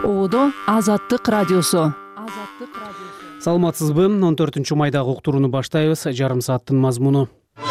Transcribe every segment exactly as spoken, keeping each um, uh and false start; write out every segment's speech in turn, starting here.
Оодо Азаттык радиосу. Саламатсызбы? он төртүнчү майдагы уктурууну баштайбыз. Жарым сааттын мазмуну.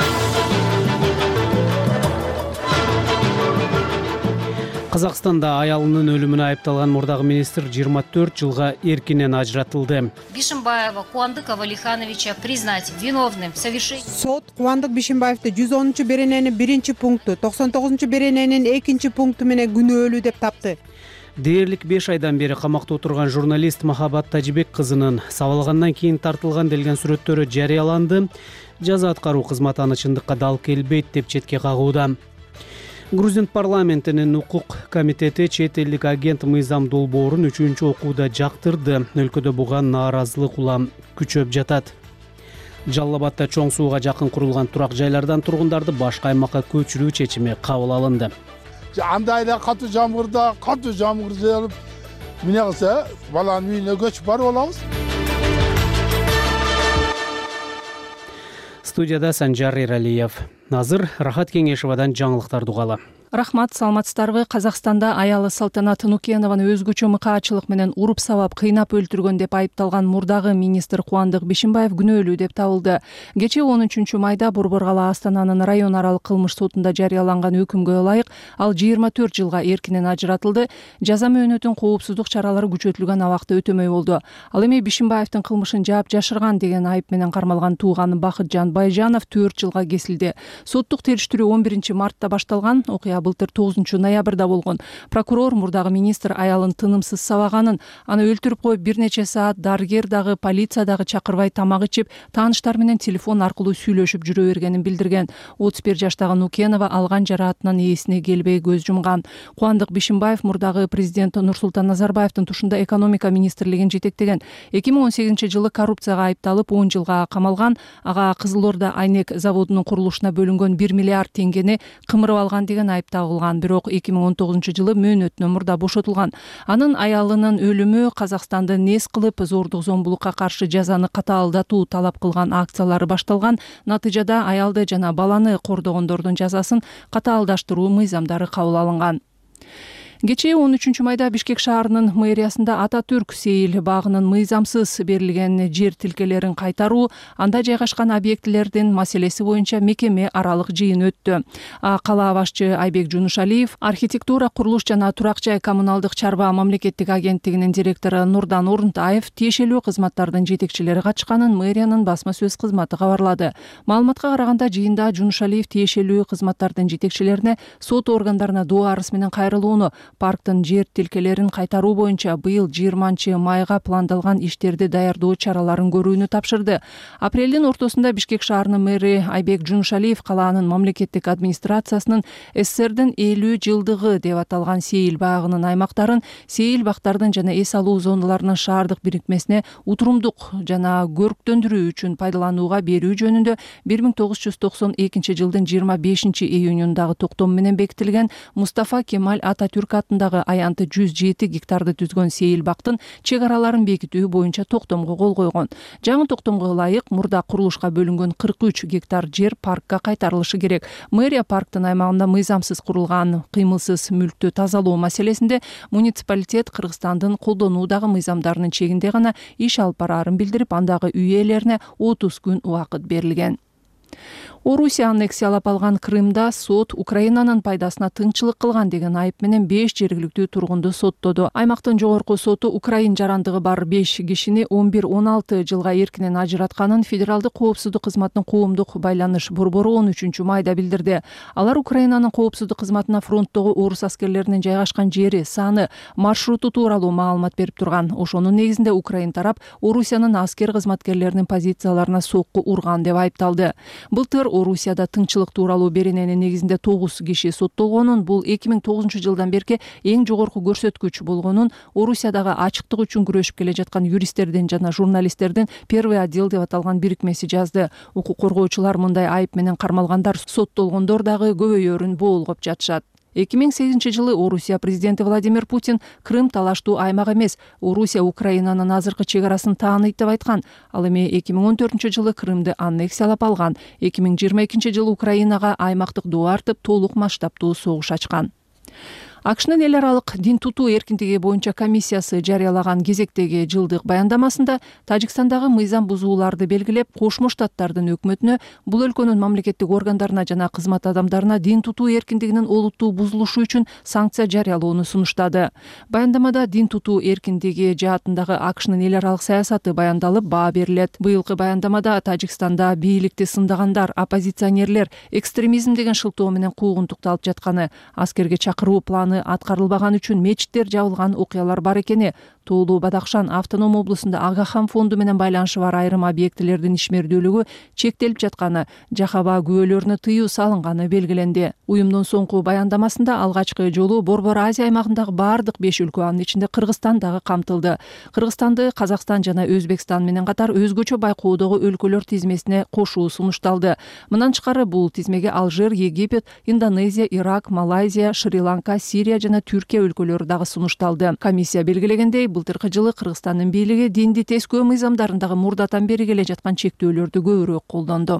Казакстанда аялынын өлүмүнө айыпталган мурдагы министр жыйырма төрт жылга эркинен ажыратылды. Бишимбаева Кубандыка Валихановича признать виновным в совершении. Сот Кубандык Бишимбаевди жүз онунчу берененин биринчи пункту, токсон тогузунчу берененин экинчи пункту менен күнөөлүү деп тапты. Дээрлик беш айдан бери камакта отурган журналист Махабат Тажибек кызынын сабалгандан кийин тартылган делген сүрөттөрү жарыяланды. Жаза аткаруу кызматы аны чындыкка дал келбейт деп четке кагууда. Грузин парламентинин укук комитети чет элдик агент Мыйзам долбоорун үчүнчү окууда жактырды. Өлкөдө буга нааразылык улам күчөп жатат. Жалал Абадда чоң сууга жакын курулган турак жайлардан тургундарды башка аймакка көчүрүү чечими кабыл алынды. Андай эле катуу жамгырда, катуу жамгыр жаап, эмне кылса, баланын үйүнө көчүп барып алабыз. Студияда Санжар Эралиев. Азыр Рахат Кеңешевадан жаңылыктарды угалы. Рахмат, саламатсыздарбы? Казакстанда аялы Салтанат Нукенованы өзгөчө мыкаачылык менен уруп сабап кыйнап өлтүргөн деп айыпталган мурдагы министр Кубандык Бишимбаев күнөөлүү деп табылды. Кечээ он үчүнчү майда Борбор кала Астананын район аралык кылмыш сотунда жарыяланган өкүмгө ылайык ал жыйырма төрт жылга эркинен ажыратылды. Жаза мөөнөтүн коопсуздук чаралары күчөтүлгөн абакта өтөмөй болду. Ал эми Бишимбаевдин кылмышын жаап жашырган деген айып менен кармалган тууганы Бакытжан Байжанов төрт жылга кесилди. Соттук териштирүү он биринчи мартта башталган. Окуя былтыр тогузунчу ноябрда болгон. Прокурор мурдагы министр аялын тынымсыз сабаганын, аны өлтүрүп коюп бир нече саат дарыгер дагы полиция дагы чакырбай тамак ичип, тааныштар менен телефон аркылуу сүйлөшүп жүрө бергенин билдирген. отуз бир жаштагы Нукенова алган жараатынан ээсине келбей көз жумган. Кубандык Бишимбаев мурдагы президент Нурсултан Назарбаевдин тушунда экономика министрлигин жетектеген. эки миң он сегизинчи жылы коррупцияга айыпталып он жылга камалган. Ага Кызыл Орда Айнек заводунун курулушуна бөлүнгөн бир миллиард теңгени кымырып алган деген айып тагылган. Бирок эки миң он тогузунчу жылы мөөнөтүнөн мурда бошотулган. Анын аялынын өлүмү Казакстанды нес кылып зордук зомбулукка каршы жазаны катаалдатуу талап кылган акциялары башталган. Натыйжада аялды жана баланы кордогондордун жазасын катаалдаштыруу мыйзамдары кабыл алынган. Кечээ он үчүнчү майда Бишкек шаарынын мэриясында Ататүрк Сейил багынын мыйзамсыз берилген жер тилкелерин кайтаруу, анда жайгашкан объектилердин маселеси боюнча мекеме аралык жыйын өттү. Кала башчы Айбек Жунушалиев, архитектура, курулуш жана турак жай коммуналдык чарба мамлекеттик агенттигинин директору Нурдан Орунтаев тиешелүү кызматтардын жетекчилери катышканын мэриянын басма сөз кызматы кабарлады. Маалыматка караганда жыйында Жунушалиев тиешелүү кызматтардын жетекчилерине сот органдарына доо арыз менен кайрылууну, парктын жер тилкелерин кайтаруу боюнча быйыл жыйырманчы майга пландалган иштерди даярдоо чараларын көрүүнү тапшырды. Апрелдин ортосунда Бишкек шаарынын мэри Айбек Жунушалиев калаанын мамлекеттик администрациясынын СССРдин элүү жылдыгы деп аталган Сейил багынын аймактарын Сейил бактардын жана эс алуу зоналарынын шаардык бирикмесине утурумдук жана көрктөндүрүү үчүн пайдаланууга берүү жөнүндө бир миң тогуз жүз токсон экинчи жылдын жыйырма бешинчи июнундагы токтом менен бекитилген Мустафа Кемаль Ататүрк атындагы аянты жүз жети гектарды түзгөн Сейил бактын чек араларын бекитүү боюнча токтомго кол койгон. Жаңы токтомго ылайык мурда курулушка бөлүнгөн кырк үч гектар жер паркка кайтарылышы керек. Мэрия парктын аймагында мыйзамсыз курулган кыймылсыз мүлктү тазалоо маселесинде муниципалитет Кыргызстандын колдонуудагы мыйзамдарынын чегинде гана иш алып бараарын билдирип, андагы үй ээлерине отуз күн убакыт берилген. Орусия аннексиялап алган Крымда сот Украинанын пайдасына тынччылык кылган деген айып менен беш жергиликтүү тургунду соттоду. Аймактын жогорку соту Украин жарандыгы бар беш кишини он бир он алты жылга эркинен ажыратканын Федералдык коопсуздук кызматынын коомдук байланыш борбору он үчүнчү майда билдирди. Алар Украинанын коопсуздук кызматына фронттогу орус аскерлеринин жайгашкан жери, саны, маршруту тууралуу маалымат берип турган. Ошонун негизинде Украин тарап Орусиянын аскер кызматкерлеринин позицияларына сокку урган деп айыпталды. Былтыр Орусияда тынччылык тууралуу берененин негизинде тогуз киши соттолгонун, бул эки миң тогузунчу жылдан берки эң жогорку көрсөткүч болгонун Орусиядагы ачыктык үчүн күрөшүп келе жаткан юристтердин жана журналисттердин первый отдел деп аталган бирикмеси жазды. Укук коргоочулар мындай айып менен кармалгандар соттолгондор дагы көбөйөрүн боолгоп жатышат. эки миң сегизинчи жылы Орусия президенти Владимир Путин Крым талаштуу аймак эмес, Орусия Украинанын азыркы чек арасын тааныйт деп айткан. Ал эми эки миң он төртүнчү жылы Крымды аннексиялап алган. эки миң жыйырма экинчи жылы Украинага аймактык доо артып, толук масштабтуу согуш ачкан. акшнын эл аралык дин тутуу эркиндиги боюнча комиссиясы жарыялаган кезектеги жылдык баяндамасында Тажикстандагы мыйзам бузууларды белгилеп, Кошмо Штаттардын өкмөтүнө бул өлкөнүн мамлекеттик органдарына жана кызмат адамдарына дин тутуу эркиндигинин олуттуу бузулушу үчүн санкция жарыялоону сунуштады. Баяндамада дин тутуу эркиндиги жаатындагы акшнын эл аралык саясаты баяндалып, баа берилет. Быйылкы баяндамада Тажикстанда бийликти сындагандар, оппозиционерлер экстремизм деген шылтоо менен куугунтукталып жатканы, аскерге чакыруу планы аткарылбаган үчүн мечиттер жабылган окуялар бар экени, Тоолуу Бадахшан автоном облусунда Агахан фонду менен байланышы бар айрым объектилердин ишмердүүлүгү чектелип жатканы, жахаба күбөлөрүнө тыюу салынганы белгиленди. Уюмдун соңку баяндамасында алгачкы жолу Борбор Азия аймагындагы бардык беш өлкө, анын ичинде Кыргызстан дагы камтылды. Кыргызстанды Казакстан жана Өзбекстан менен катар өзгөчө байкоодогу өлкөлөр тизмесине кошуу сунушталды. Мындан тышкары бул тизмеге Алжир, Египет, Индонезия, Ирак, Малайзия, Шри-Ланка, Сирия жана Түркия өлкөлөрү дагы сунушталды. Комиссия белгилегендей, былтыркы жылы Кыргызстандын бийлиги динди тескөө мыйзамдарындагы мурдатан бери келе жаткан чектөөлөрдү көбүрөөк колдонду.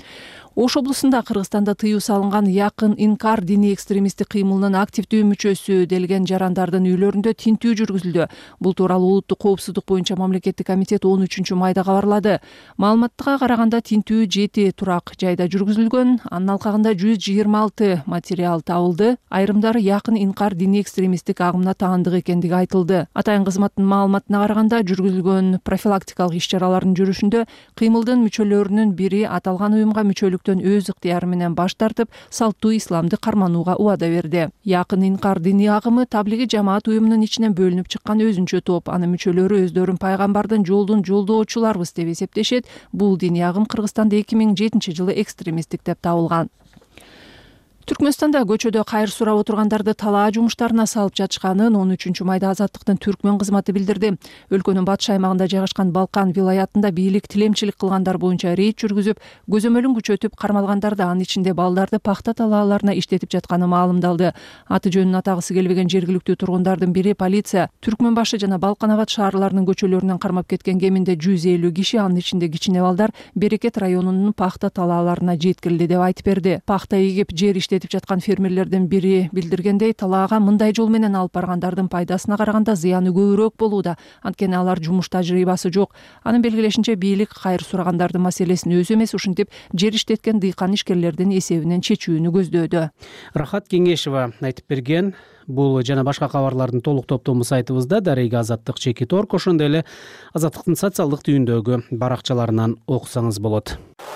Ош облусунда Кыргызстанда тыюу салынган Якын Инкар диний экстремисттик кыймылынын активдүү мүчөсү делген жарандардын үйлөрүндө тинтүү жүргүзүлдү. Бул тууралуу Улуттук коопсуздук боюнча мамлекеттик комитет он үчүнчү майда кабарлады. Маалыматка караганда тинтүү жети турак жайда жүргүзүлгөн, анын алкагында жүз жыйырма алты материал табылды. Айрымдары Якын Инкар диний экстремисттик агымына таандык экендиги айтылды. Атайын кызматтын маалыматына караганда жүргүзүлгөн профилактикалык иш-чаралардын жүрүшүндө кыймылдын мүчөлөрүнүн бири аталган уюмга мүчөлүк өз ыктыяры менен баш тартып, салттуу исламды карманууга убада берди. Якын Инкар диний агымы таблиги жамаат уюмунун ичинен бөлүнүп чыккан өзүнчө топ. Анын мүчөлөрү өздөрүн пайгамбардын жолдун жолдоочуларбыз деп эсептешет. Бул диний агым Кыргызстанда эки миң жетинчи жылы экстремисттик деп табылган. Түркмөнстанда көчөдө кайыр сурап отургандарды талаа жумуштарына салып жатышканын он үчүнчү майда Азаттыктын түркмөн кызматы билдирди. Өлкөнүн батыш аймагында жайгашкан Балкан вилаятында бийлик тилемчилик кылгандар боюнча рейд жүргүзүп, көзөмөлүн күчөтүп, кармалгандарды, анын ичинде балдарды пахта талааларына иштетип жатканы маалымдалды. Аты жөнүн атагысы келбеген жергиликтүү тургундардын бири полиция Түркмөн башы жана Балкан Абад шаарларынын көчөлөрүнөн кармап кеткен кеминде жүз элүү киши, анын ичинде кичине балдар Берекет районунун пахта талааларына жеткирилди деп айтып берди. Пахта эгип жер иштетип жаткан фермерлердин бири билдиргендей, талаага мындай жол менен алып баргандардын пайдасына караганда зыяны көбүрөөк болууда, анткени алар жумуш тажрыйбасы жок. Анын белгилешинче, бийлик кайыр сурагандардын маселесин өзү эмес, ушинтип жер иштеткен дыйкан ишкерлердин эсебинен чечүүнү көздөдү. Рахат Кеңешева айтып берген. Бул жана башка кабарлардын толук топтому сайтыбызда дареги Азаттык чеки торк, ошондой эле Азаттыктын социалдык түйүндөгү баракчаларынан окусаңыз болот.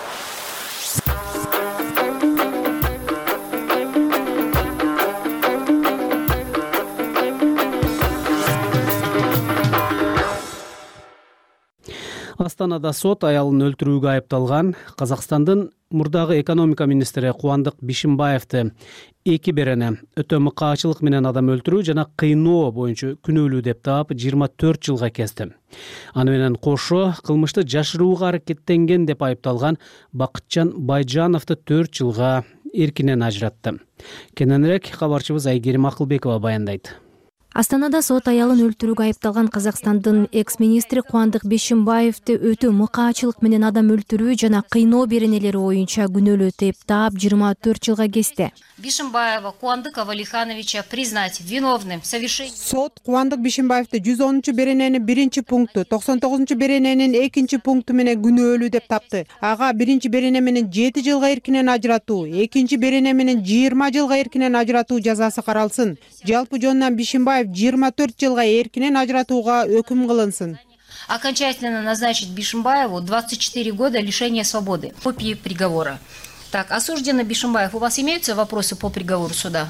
Астанада сот аялын өлтүрүүгө айыпталган Казакстандын мурдагы экономика министри Кубандык Бишимбаевди эки берене өтө мыкаачылык менен адам өлтүрүү жана кыйноо боюнча күнөөлүү деп таап жыйырма төрт жылга кести. Аны менен кошо кылмышты жашырууга аракеттенген деп айыпталган Бакытжан Байжановду төрт жылга эркинен ажыратты. Кененирээк кабарчыбыз Айгерим Акылбекова баяндайт. Астанада сот аялын өлтүрүүгө айыпталган Казакстандын экс-министри Кубандык Бишимбаевди өтө мыкаачылык менен адам өлтүрүү жана кыйноо беренелери боюнча күнөөлүү деп таап жыйырма төрт жылга кести. Бишимбаева Кубандыка Валихановича признать виновным в совершении. Сот Кубандык Бишимбаевди жүз онунчу берененин биринчи пункту, токсон тогузунчу берененин экинчи пункту менен күнөөлүү деп тапты. Ага биринчи берене менен жети жылга эркинен ажыратуу, экинчи берене менен жыйырма жылга эркинен ажыратуу жазасы каралсын. Жалпы жонунан Бишимбаев жыйырма төрт жылга эркинен ажыратууга өкүм кылынсын. Окончательно назначить Бишимбаеву двадцать четыре года лишения свободы. Копии приговора. Так, осужденный Бишимбаев, у вас имеются вопросы по приговору суда?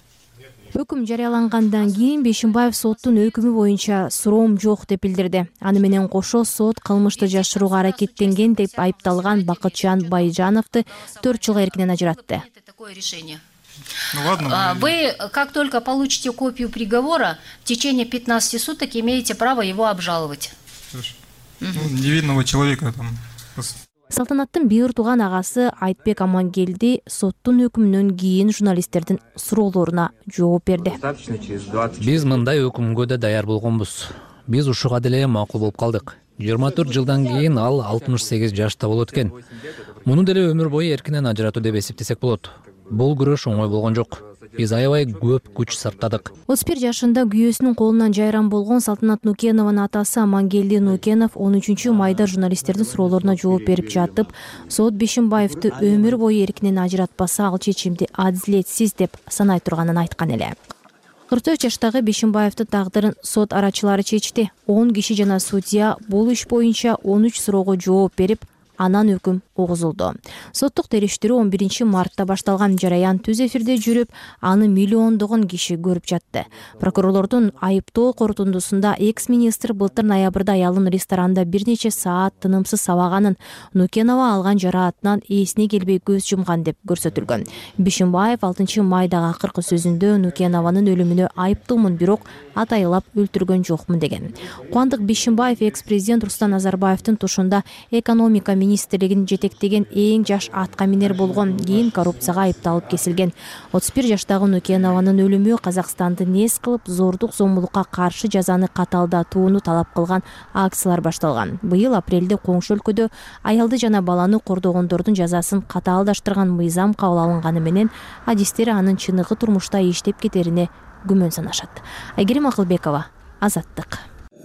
Өкүм жарыялангандан кийин Бишимбаев соттун өкүмү боюнча суроом жок деп билдирди. Аны менен кошо сот кылмышты жашырууга аракеттенген деп айыпталган Бакытжан Байжановду төрт жылга эркинен ажыратты. Такое решение. Ну, ладно, вы, как только получите копию приговора, в течение пятнадцати суток имеете право его обжаловать. Хорошо. Ну, невинного человека там. Салтанаттын бир тууган агасы Айтбек Амангелди соттун өкүмүнөн кийин журналисттердин суроолоруна жооп берди. Биз мындай өкүмгө да даяр болгонбуз. Биз ушуга деле макул болуп калдык. жыйырма төрт жылдан кийин ал алтымыш сегиз жашта болот экен. Муну деле өмүр бою эркинен ажыратуу деп эсептесек болот. Бул күрөш оңой болгон жок. биз аябай көп күч сарптадык. отуз бир жашында күйөөсүнүн колунан жайран болгон Салтанат Нукенованын атасы Амангелди Нукенов он үчүнчү майда журналисттердин суроолоруна жооп берип жатып, сот Бишимбаевди өмүр бою эркинен ажыратпаса, ал чечимди адилетсиз деп санай турганын айткан эле. кырк төрт жаштагы Бишимбаевдин тагдырын сот арачылары чечти. он киши жана судья бул иш боюнча он үч суроого жооп берип, анан өкүм угузулду. Соттук териштирүү он биринчи мартта башталган жараян түз эфирде жүрүп, аны миллиондогон киши көрүп жатты. Прокурорлордун айыптоо корутундусунда экс-министр былтыр ноябрда аялын ресторанда бир нече саат тынымсыз сабаганын, Нукенова алган жараатынан эсине келбей көз жумган деп көрсөтүлгөн. Бишимбаев алтынчы майдагы акыркы сөзүндө Нукенованын өлүмүнө айыптуумун, бирок атайлап өлтүргөн жокмун деген. Кубандык Бишимбаев экс-президент Нурсултан Назарбаевдин тушунда экономика министрлигин жетектеген эң жаш атка минер болгон, кийин коррупцияга айыпталып кесилген. отуз бир жаштагы Нукенованын өлүмү Казакстанды нес кылып, зордук зомбулукка каршы жазаны катаалдатууну талап кылган акциялар башталган. Быйыл апрелде коңшу өлкөдө аялды жана баланы кордогондордун жазасын катаалдаштырган мыйзам кабыл алынганы менен адистер анын чыныгы турмушта иштеп кетерине күмөн санашат. Айгерим Акылбекова, Азаттык.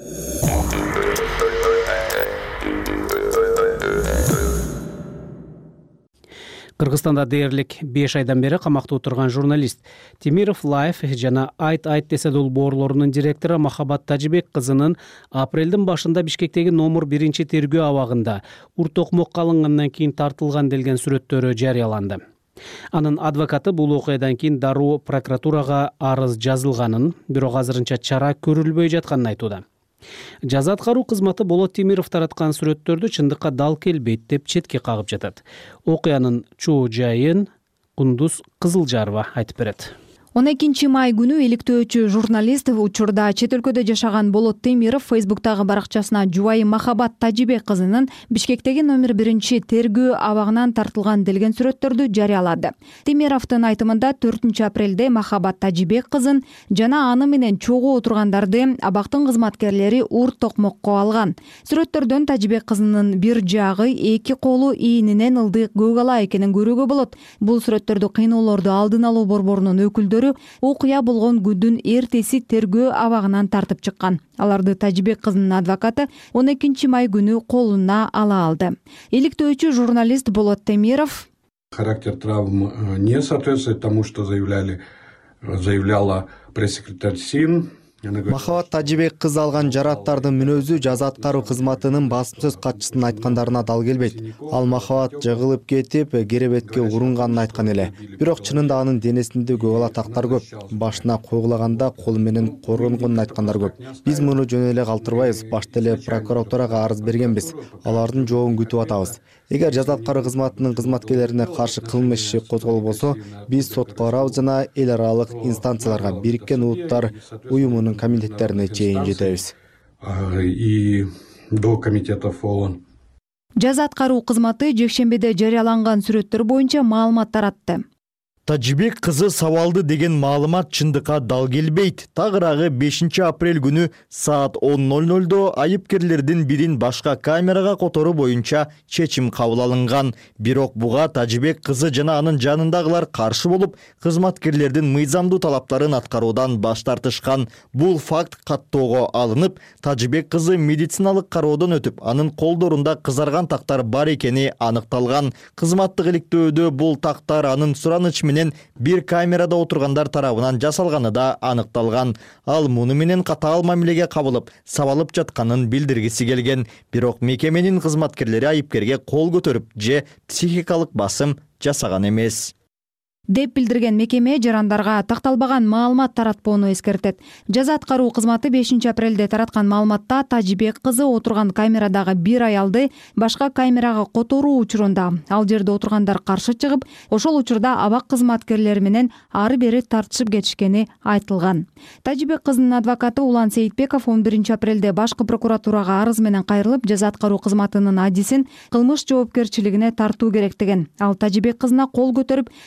Кыргызстанда дээрлик беш айдан бери камакта отурган журналист Темиров Лайф жана Айт Айт десе долбоорлорунун директору Махабат Тажибек кызынын апрелдин башында Бишкектеги номер биринчи тергөө абагында ур токмокко алынгандан кийин тартылган делген сүрөттөрү жарыяланды. Анын адвокаты бул окуядан кийин дароо прокуратурага арыз жазылганын, бирок азырынча чара көрүлбөй жатканын айтууда. Жаза аткаруу кызматы Болот Темиров тараткан сүрөттөрдү чындыкка дал келбейт деп четке кагып жатат. Окуянын чоо жайын Кундуз Кызылжарова айтып берет. он экинчи май күнү иликтөөчү журналист учурда чет өлкөдө жашаган Болот Темиров Фейсбуктагы баракчасына жубайы Махабат Тажибек кызынын Бишкектеги номер биринчи тергөө абагынан тартылган делген сүрөттөрдү жарыялады. Темировдун айтымында төртүнчү апрелде Махабат Тажибек кызын жана аны менен чогуу отургандарды абактын кызматкерлери ур токмокко алган. Сүрөттөрдөн Тажибек кызынын бир жагы эки колу ийининен ылдый көк ала экенин көрүүгө болот. Бул сүрөттөрдү кыйноолорду алдын алуу борборунун өкүлдөрү окуя болгон күндүн эртеси тергөө абагынан тартып чыккан. Аларды Тажибек кызынын адвокаты он экинчи май күнү колуна ала алды. Иликтөөчү журналист Болот Темиров: характер травм не соответствует тому, что заявляли, заявляла пресс-секретарь СИН. Махабат Тажибек кызы алган жарааттардын мүнөзү жаза аткаруу кызматынын басым сөз катчысынын айткандарына дал келбейт. Ал Махабат жыгылып кетип, керебетке урунганын айткан эле. Бирок чынында анын денесинде көк ала тактар көп. Башына койгулаганда колу менен коргонгонун айткандар көп. Биз муну жөн эле калтырбайбыз. Башта эле прокуратурага арыз бергенбиз. Алардын жообун күтүп атабыз. Эгер жаза аткаруу кызматынын кызматкерлерине каршы кылмыш иши козголбосо, биз сотко барабыз жана эл аралык инстанцияларга, Бириккен Улуттар уюмунун комитеттерине чейин жетебиз. И до комитетов ООН. Жаза аткаруу кызматы жекшембиде жарыяланган сүрөттөр боюнча маалымат таратты. Тажибек кызы сабалды деген маалымат чындыкка дал келбейт. Тагыраагы бешинчи апрель күнү саат он ноль нольдо айыпкерлердин бирин башка камерага которуу боюнча чечим кабыл алынган. Бирок буга Тажибек кызы жана анын жанындагылар каршы болуп, кызматкерлердин мыйзамдуу талаптарын аткаруудан баш тартышкан. Бул факт каттоого алынып, Тажибек кызы медициналык кароодон өтүп, анын колдорунда кызарган тактар бар экени аныкталган. Кызматтык иликтөөдө бул тактар анын сураныч менен бир камерада отургандар тарабынан жасалганы да аныкталган. Ал муну менен катаал мамилеге кабылып, сабалып жатканын билдиргиси келген. Бирок мекеменин кызматкерлери айыпкерге кол көтөрүп же психикалык басым жасаган эмес деп билдирген мекеме жарандарга такталбаган маалымат таратпоону эскертет. Жаза аткаруу кызматы бешинчи апрелде тараткан маалыматта Тажибек кызы отурган камерадагы бир аялды башка камерага которуу учурунда ал жерде отургандар каршы чыгып, ошол учурда абак кызматкерлери менен ары бери тартышып кетишкени айтылган. Тажибек кызынын адвокаты Улан Сейитбеков он биринчи апрелде башкы прокуратурага арыз менен кайрылып, жаза аткаруу кызматынын адисин кылмыш жоопкерчилигине тартуу керек деген. Ал Тажибек кызына кол көтөрүп, урт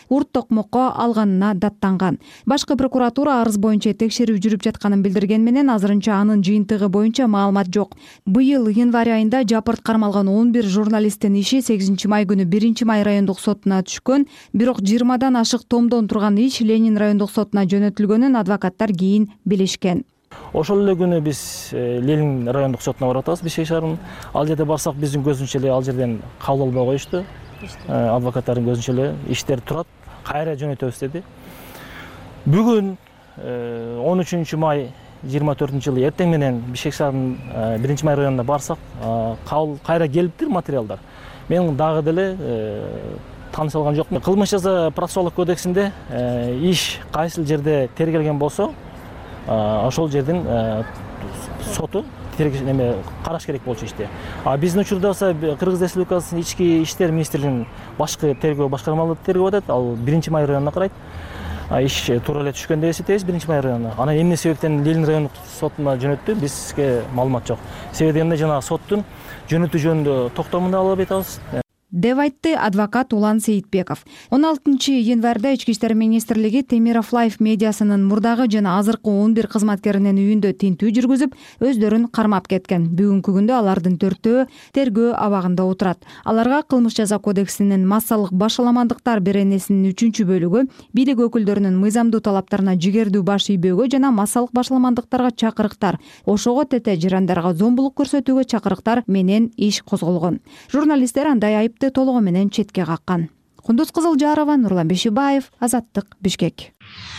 токмокко алганына даттанган. Башкы прокуратура арыз боюнча текшерүү жүрүп жатканын билдирген менен азырынча анын жыйынтыгы боюнча маалымат жок. Быйыл январь айында жапырт кармалган он бир журналисттин иши сегизинчи май күнү биринчи май райондук сотуна түшкөн, бирок жыйырмадан ашык томдон турган иш Ленин райондук сотуна жөнөтүлгөнүн адвокаттар кийин билишкен. Ошол эле күнү биз Ленин райондук сотуна барып атабыз, Бишкек шаарынын. Ал жерде барсак биздин көзүнчө эле ал жерден кабыл албай коюшту. Адвокаттардын көзүнчө эле иштер турат, кайра жөнөтөбүз деди. Бүгүн он үчүнчү май жыйырма төртүнчү жылы эртең менен Бишкек шаарынын биринчи май районуна барсак, кабыл кайра келиптир материалдар. Мен дагы деле тааныша алган жокмун. Кылмыш жаза процессуалдык кодексинде иш кайсыл жерде тергелген болсо, ошол жердин соту неме караш керек болчу иште. А биздин учурда болсо Кыргыз Республикасынын ички иштер министрлигинин башкы тергөө башкармалары тергөө атат. Ал биринчи май районуна карайт. Иш туура эле түшкөн деп эсептейбиз биринчи май районуна. Анан эмне себептен Ленин райондук сотуна жөнөттү, бизге маалымат жок. Себеби эмне жанагы соттун жөнөтүү жөнүндө токтомун ала албай атабыз деп айтты адвокат Улан Сейитбеков. он алтынчы январда Ички иштер министрлиги Темиров Лайф медиасынын мурдагы жана азыркы он бир кызматкеринин үйүндө тинтүү жүргүзүп, өздөрүн кармап кеткен. Бүгүнкү күндө алардын төртөө тергөө абагында отурат. Аларга кылмыш жаза кодексинин массалык башаламандыктар беренесинин үчүнчү бөлүгү бийлик өкүлдөрүнүн мыйзамдуу талаптарына жигердүү баш ийбөөгө жана массалык башаламандыктарга чакырыктар, ошого тете жарандарга зомбулук көрсөтүүгө чакырыктар менен иш козголгон. Журналисттер андай айып толугу менен четке каккан. Кундуз Кызылжарова, Нурлан Бешибаев, Азаттык, Бишкек.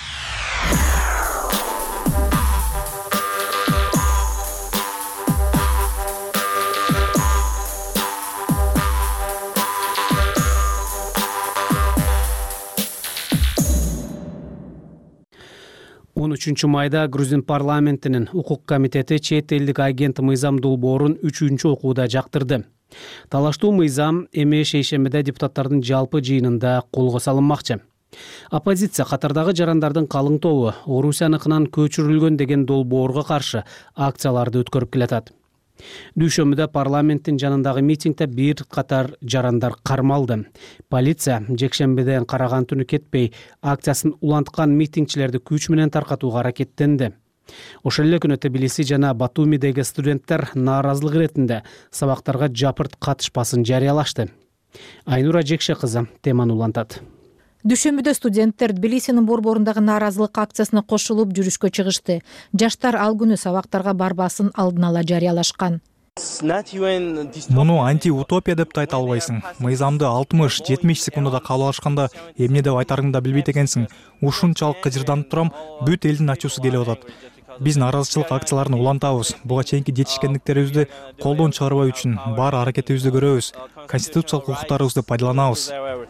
он үчүнчү майда Грузин парламентинин укук комитети чет элдик агент мыйзам долбоорун үчүнчү окууда жактырды. Талаштуу мыйзам эми шейшембиде депутаттардын жалпы жыйынында колго салынмакчы. Оппозиция катардагы жарандардын калың тобу Орусияныкынан көчүрүлгөн деген долбоорго каршы акцияларды өткөрүп келатат. Дүйшөмбүдө парламенттин жанындагы митингде бир катар жарандар кармалды. Полиция жекшембиден караган түнү кетпей акциясын уланткан митингчилерди күч менен таркатууга аракеттенди. Ошол эле күнү Тбилиси жана Батумидеги студенттер нааразылык иретинде сабактарга жапырт катышпасын жарыялашты. Айнура Жекше кызы теманы улантат. Дүйшөмбүдө студенттер Тбилисинин борборундагы нааразылык акциясына кошулуп жүрүшкө чыгышты. Жаштар ал күнү сабактарга барбасын алдын ала жарыялашкан. Муну анти-утопия деп айта албайсың. Мыйзамды алтымыш жетимиш секундада кабыл алышканда эмне деп айтарыңды да билбейт экенсиң. Ушунчалык кыжырданып турам, бүт элдин ачуусу келип атат. Биз нааразычылык акцияларын улантабыз. Буга чейинки жетишкендиктерибизди колдон чыгарбай үчүн бар аракетибизди көрөбүз. Конституциялык укуктарыбызды пайдаланабыз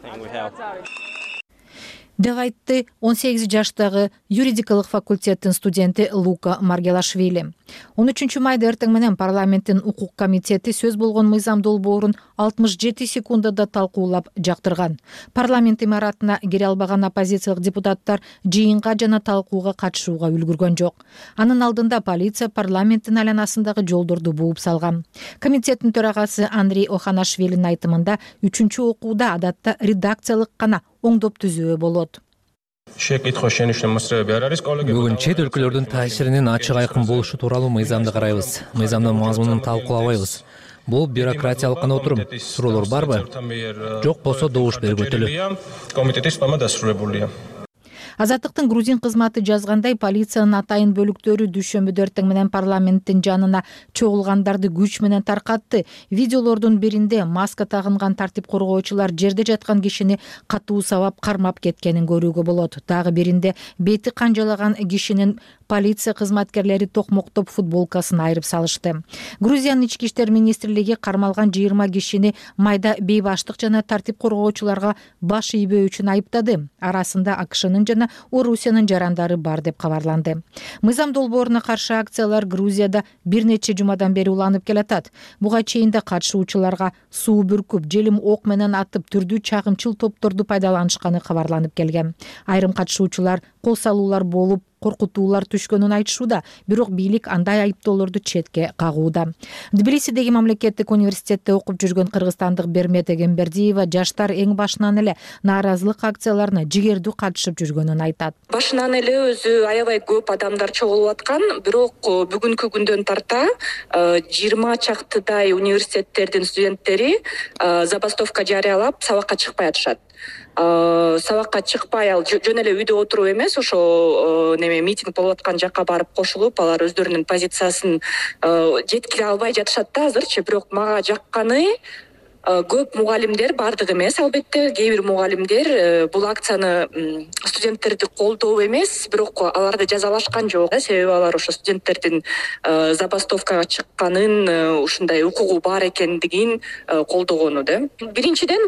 деп айтты он сегиз жаштагы юридикалык факультеттин студенти Лука Маргелашвили. он үчүнчү майда эртең менен парламенттин укук комитети сөз болгон мыйзам долбоорун алтымыш жети секундада талкуулап жактырган. Парламент имаратына кире албаган оппозициялык депутаттар жыйынга жана талкууга катышууга үлгүргөн жок. Анын алдында полиция парламенттин айланасындагы жолдорду бууп салган. Комитеттин төрагасы Андрей Оханашвилинин айтымында үчүнчү окууда адатта редакциялык гана оңдоп түзөө болот. Бүгүн чет өлкөлөрдүн таасиринин ачык айкын болушу тууралуу мыйзамды карайбыз. Мыйзамдын мазмунун талкуулабайбыз. Бул бюрократиялык гана отурум. Суроолор барбы? Жок болсо добуш бергөтөлү. Азаттыктын грузин кызматы жазгандай, полициянын атайын бөлүктөрү дүйшөмбүдө эртең менен парламенттин жанына чогулгандарды күч менен таркатты. Видеолордун биринде маска тагынган тартип коргоочулар жерде жаткан кишини катуу сабап кармап кеткенин көрүүгө болот. Дагы биринде бети канжалаган кишинин полиция кызматкерлери токмоктоп футболкасын айырып салышты. Грузиянын ички иштер министрлиги кармалган жыйырма кишини майда бейбаштык жана тартип коргоочуларга баш ийбөө үчүн айыптады. Арасында АКШнын жана Орусиянын жарандары бар деп кабарланды. Мыйзам долбооруна каршы акциялар Грузияда бир нече жумадан бери уланып келатат. Буга чейин да катышуучуларга суу бүркүп, желим ок менен атып, түрдүү чагымчыл топторду пайдаланышканы кабарланып келген. Айрым катышуучулар кол салуулар болуп коркутуулар түшкөнүн айтышууда, бирок бийлик андай айыптоолорду четке кагууда. Тбилисидеги мамлекеттик университетте окуп жүргөн кыргызстандык Бермет Эгембердиева жаштар эң башынан эле нааразылык акцияларына жигердүү катышып жүргөнүн айтат. Башынан эле өзү аябай көп адамдар чогулуп аткан, бирок бүгүнкү күндөн тарта жыйырма чактыдай университеттердин студенттери забастовка жарыялап сабакка чыкпай атышат. Сабакка чыкпай, ал жөн эле үйдө отуруп эмес, ошо неме митинг болуп аткан жакка барып кошулуп, алар өздөрүнүн позициясын жеткире албай жатышат да азырчы. Бирок мага жакканы көп мугалимдер, бардыгы эмес албетте, кээ бир мугалимдер бул акцияны студенттерди колдоо эмес, бирок аларды жазалашкан жок. Себеби алар ошо студенттердин забастовкага чыкканын, ушундай укугу бар экендигин колдогону да. Биринчиден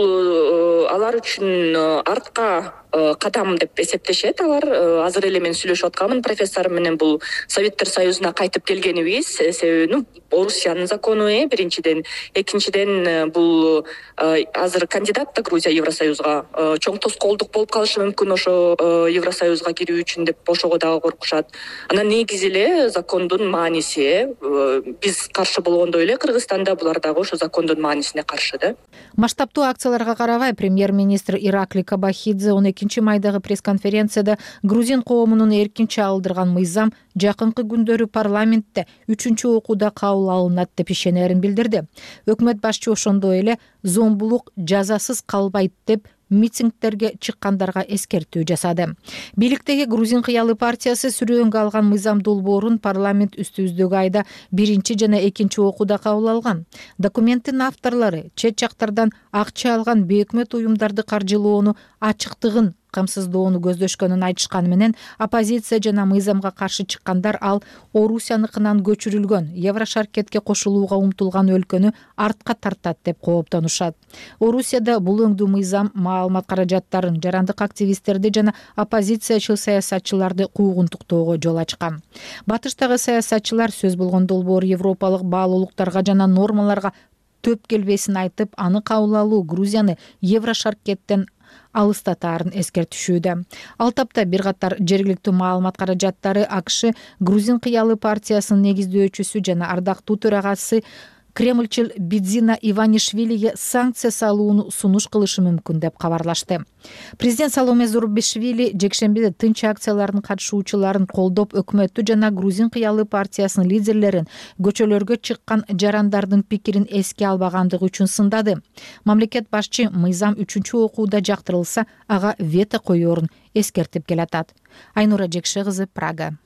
бул алар үчүн артка кадам деп эсептешет. Алар азыр эле мен сүйлөшүп атканмын профессорум менен, бул Советтер Союзуна кайтып келгенибиз. Себеби Орусиянын закону э биринчиден, экинчиден бул азыр кандидат да Грузия Евросоюзга, чоң тоскоолдук болуп калышы мүмкүн ошо Евросоюзга кирүү үчүн деп ошого дагы коркушат. Анан негизи эле закондун мааниси, биз каршы болгондой эле Кыргызстанда булар дагы ошо закондун маанисине каршы да. Масштабтуу акцияларга карабай, премьер-министр Иракли Кабахидзе он экинчи майдагы пресс-конференцияда грузин коомунун эркин чагылдырган мыйзам жакынкы күндөрү парламентте үчүнчү окууда кабыл алынат деп ишенерин билдирди. Өкмөт башчы ошондой эле зомбулук жазасыз калбайт деп митингтерге чыккандарга эскертүү жасады. Бийликтеги Грузин кыялы партиясы сүрөөнгө алган мыйзам долбоорун парламент үстүбүздөгү айда биринчи жана экинчи окууда кабыл алган. Документтин авторлору чет жактардан акча алган бейөкмөт уюмдарды каржылоону ачыктыгын камсыздоону көздөшкөнүн айтышканы менен, оппозиция жана мыйзамга каршы чыккандар ал Орусияныкынан көчүрүлгөн Еврошаркетке кошулууга умтулган өлкөнү артка тартат деп кооптонушат. Орусияда бул өңдүү мыйзам маалымат каражаттарын, жарандык активисттерди жана оппозициячыл саясатчыларды куугунтуктоого жол ачкан. Батыштагы саясатчылар сөз болгон долбоор европалык баалуулуктарга жана нормаларга төп келбесин айтып, аны кабыл алуу Грузияны Еврошаркеттен алыстатаарын эскертишүүдө. Ал тапта бир катар жергиликтүү маалымат каражаттары АКШ Грузин кыялы партиясынын негиздөөчүсү жана ардактуу төрагасы Кремльчил Бидзина Иванишвилиге санкция салууну сунуш кылышы мүмкүн деп кабарлашты. Президент Саломе Зурабишвили жекшембиде тынч акциялардын катышуучуларын колдоп, өкмөттү жана Грузин кыялы партиясынын лидерлерин көчөлөргө чыккан жарандардын пикирин эске албагандыгы үчүн сындады. Мамлекет башчы мыйзам үчүнчү окууда жактырылса, ага вето коёрун эскертип келатат. Айнура Жекше кызы, Прага.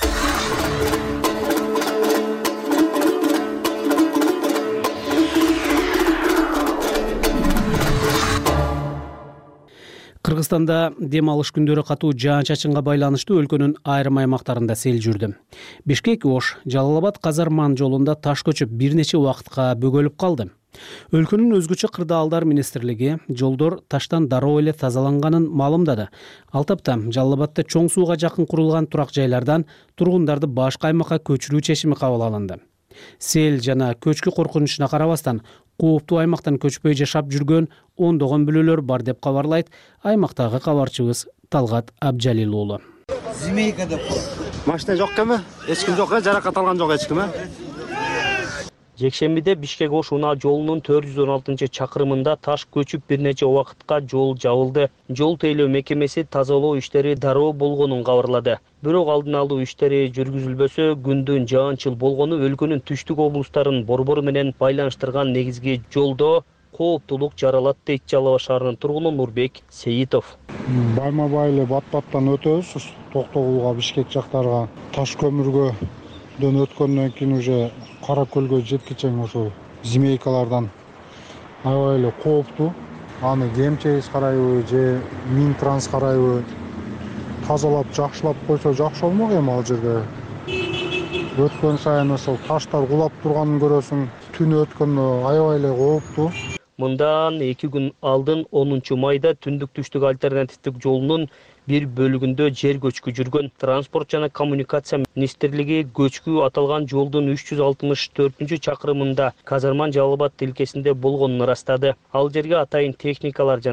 Кыргызстанда дем алыш күндөрү катуу жаан-чачынга байланыштуу өлкөнүн айрым аймактарында сел жүрдү. Бишкек Ош, Жалал-Абад Казарман жолунда таш көчүп бир нече убакытка бөгөлүп калды. Өлкөнүн өзгөчө кырдаалдар министрлиги жолдор таштан дароо эле тазаланганын маалымдады. Ал тапта Жалал-Абадда чоң сууга жакын курулган турак жайлардан тургундарды башка аймакка көчүрүү чечими кабыл алынды. Сел жана көчкү коркунучуна карабастан кооптуу аймактан көчпөй жашап жүргөн ондогон бүлөлөр бар деп кабарлайт аймактагы кабарчыбыз Талгат Абжалил уулу. Зимейка деп машина жок эми, эч ким жок, жаракат алган жок эч ким. Жекшембиде Бишкек Ош унаа жолунун төрт жүз он алтынчы чакырымында таш көчүп бир нече убакытка жол жабылды. Жол тейлөө мекемеси тазалоо иштери дароо болгонун кабарлады. Бирок алдын алуу иштери жүргүзүлбөсө, күндүн жаанчыл болгону өлкөнүн түштүк облустарын борбор менен байланыштырган негизги жолдо кооптулук жаралат дейт Жалал Абад шаарынын тургуну Нурбек Сейитов. Байма-бай эле бат-баттан өтөбүз, Токтогулга, Бишкек жактарга таш көмүргө дөн өткөндөн кийин уже Кара көлгө жеткичең ошо зимейкалардан аябай эле кооптуу. Аны кемчегиз карайбы же Минтранс карайбы тазалап, жакшылап койсо жакшы болмок эми ал жерде. Өткөн сайын ошол таштар кулап турганын көрөсүң, түн өткөндө аябай эле кооптуу. Мындан эки күн алдын онунчу майда түндүк-түштүк альтернативдик жолунун бир бөлүгүндө жер көчкү жүргөн. Транспорт жана коммуникация министрлиги көчкү аталган жолдун үч жүз алтымыш төртүнчү чакырымында Казарман Жалал-Абад тилкесинде болгонун ырастады. Ал жерге атайын техникалар жана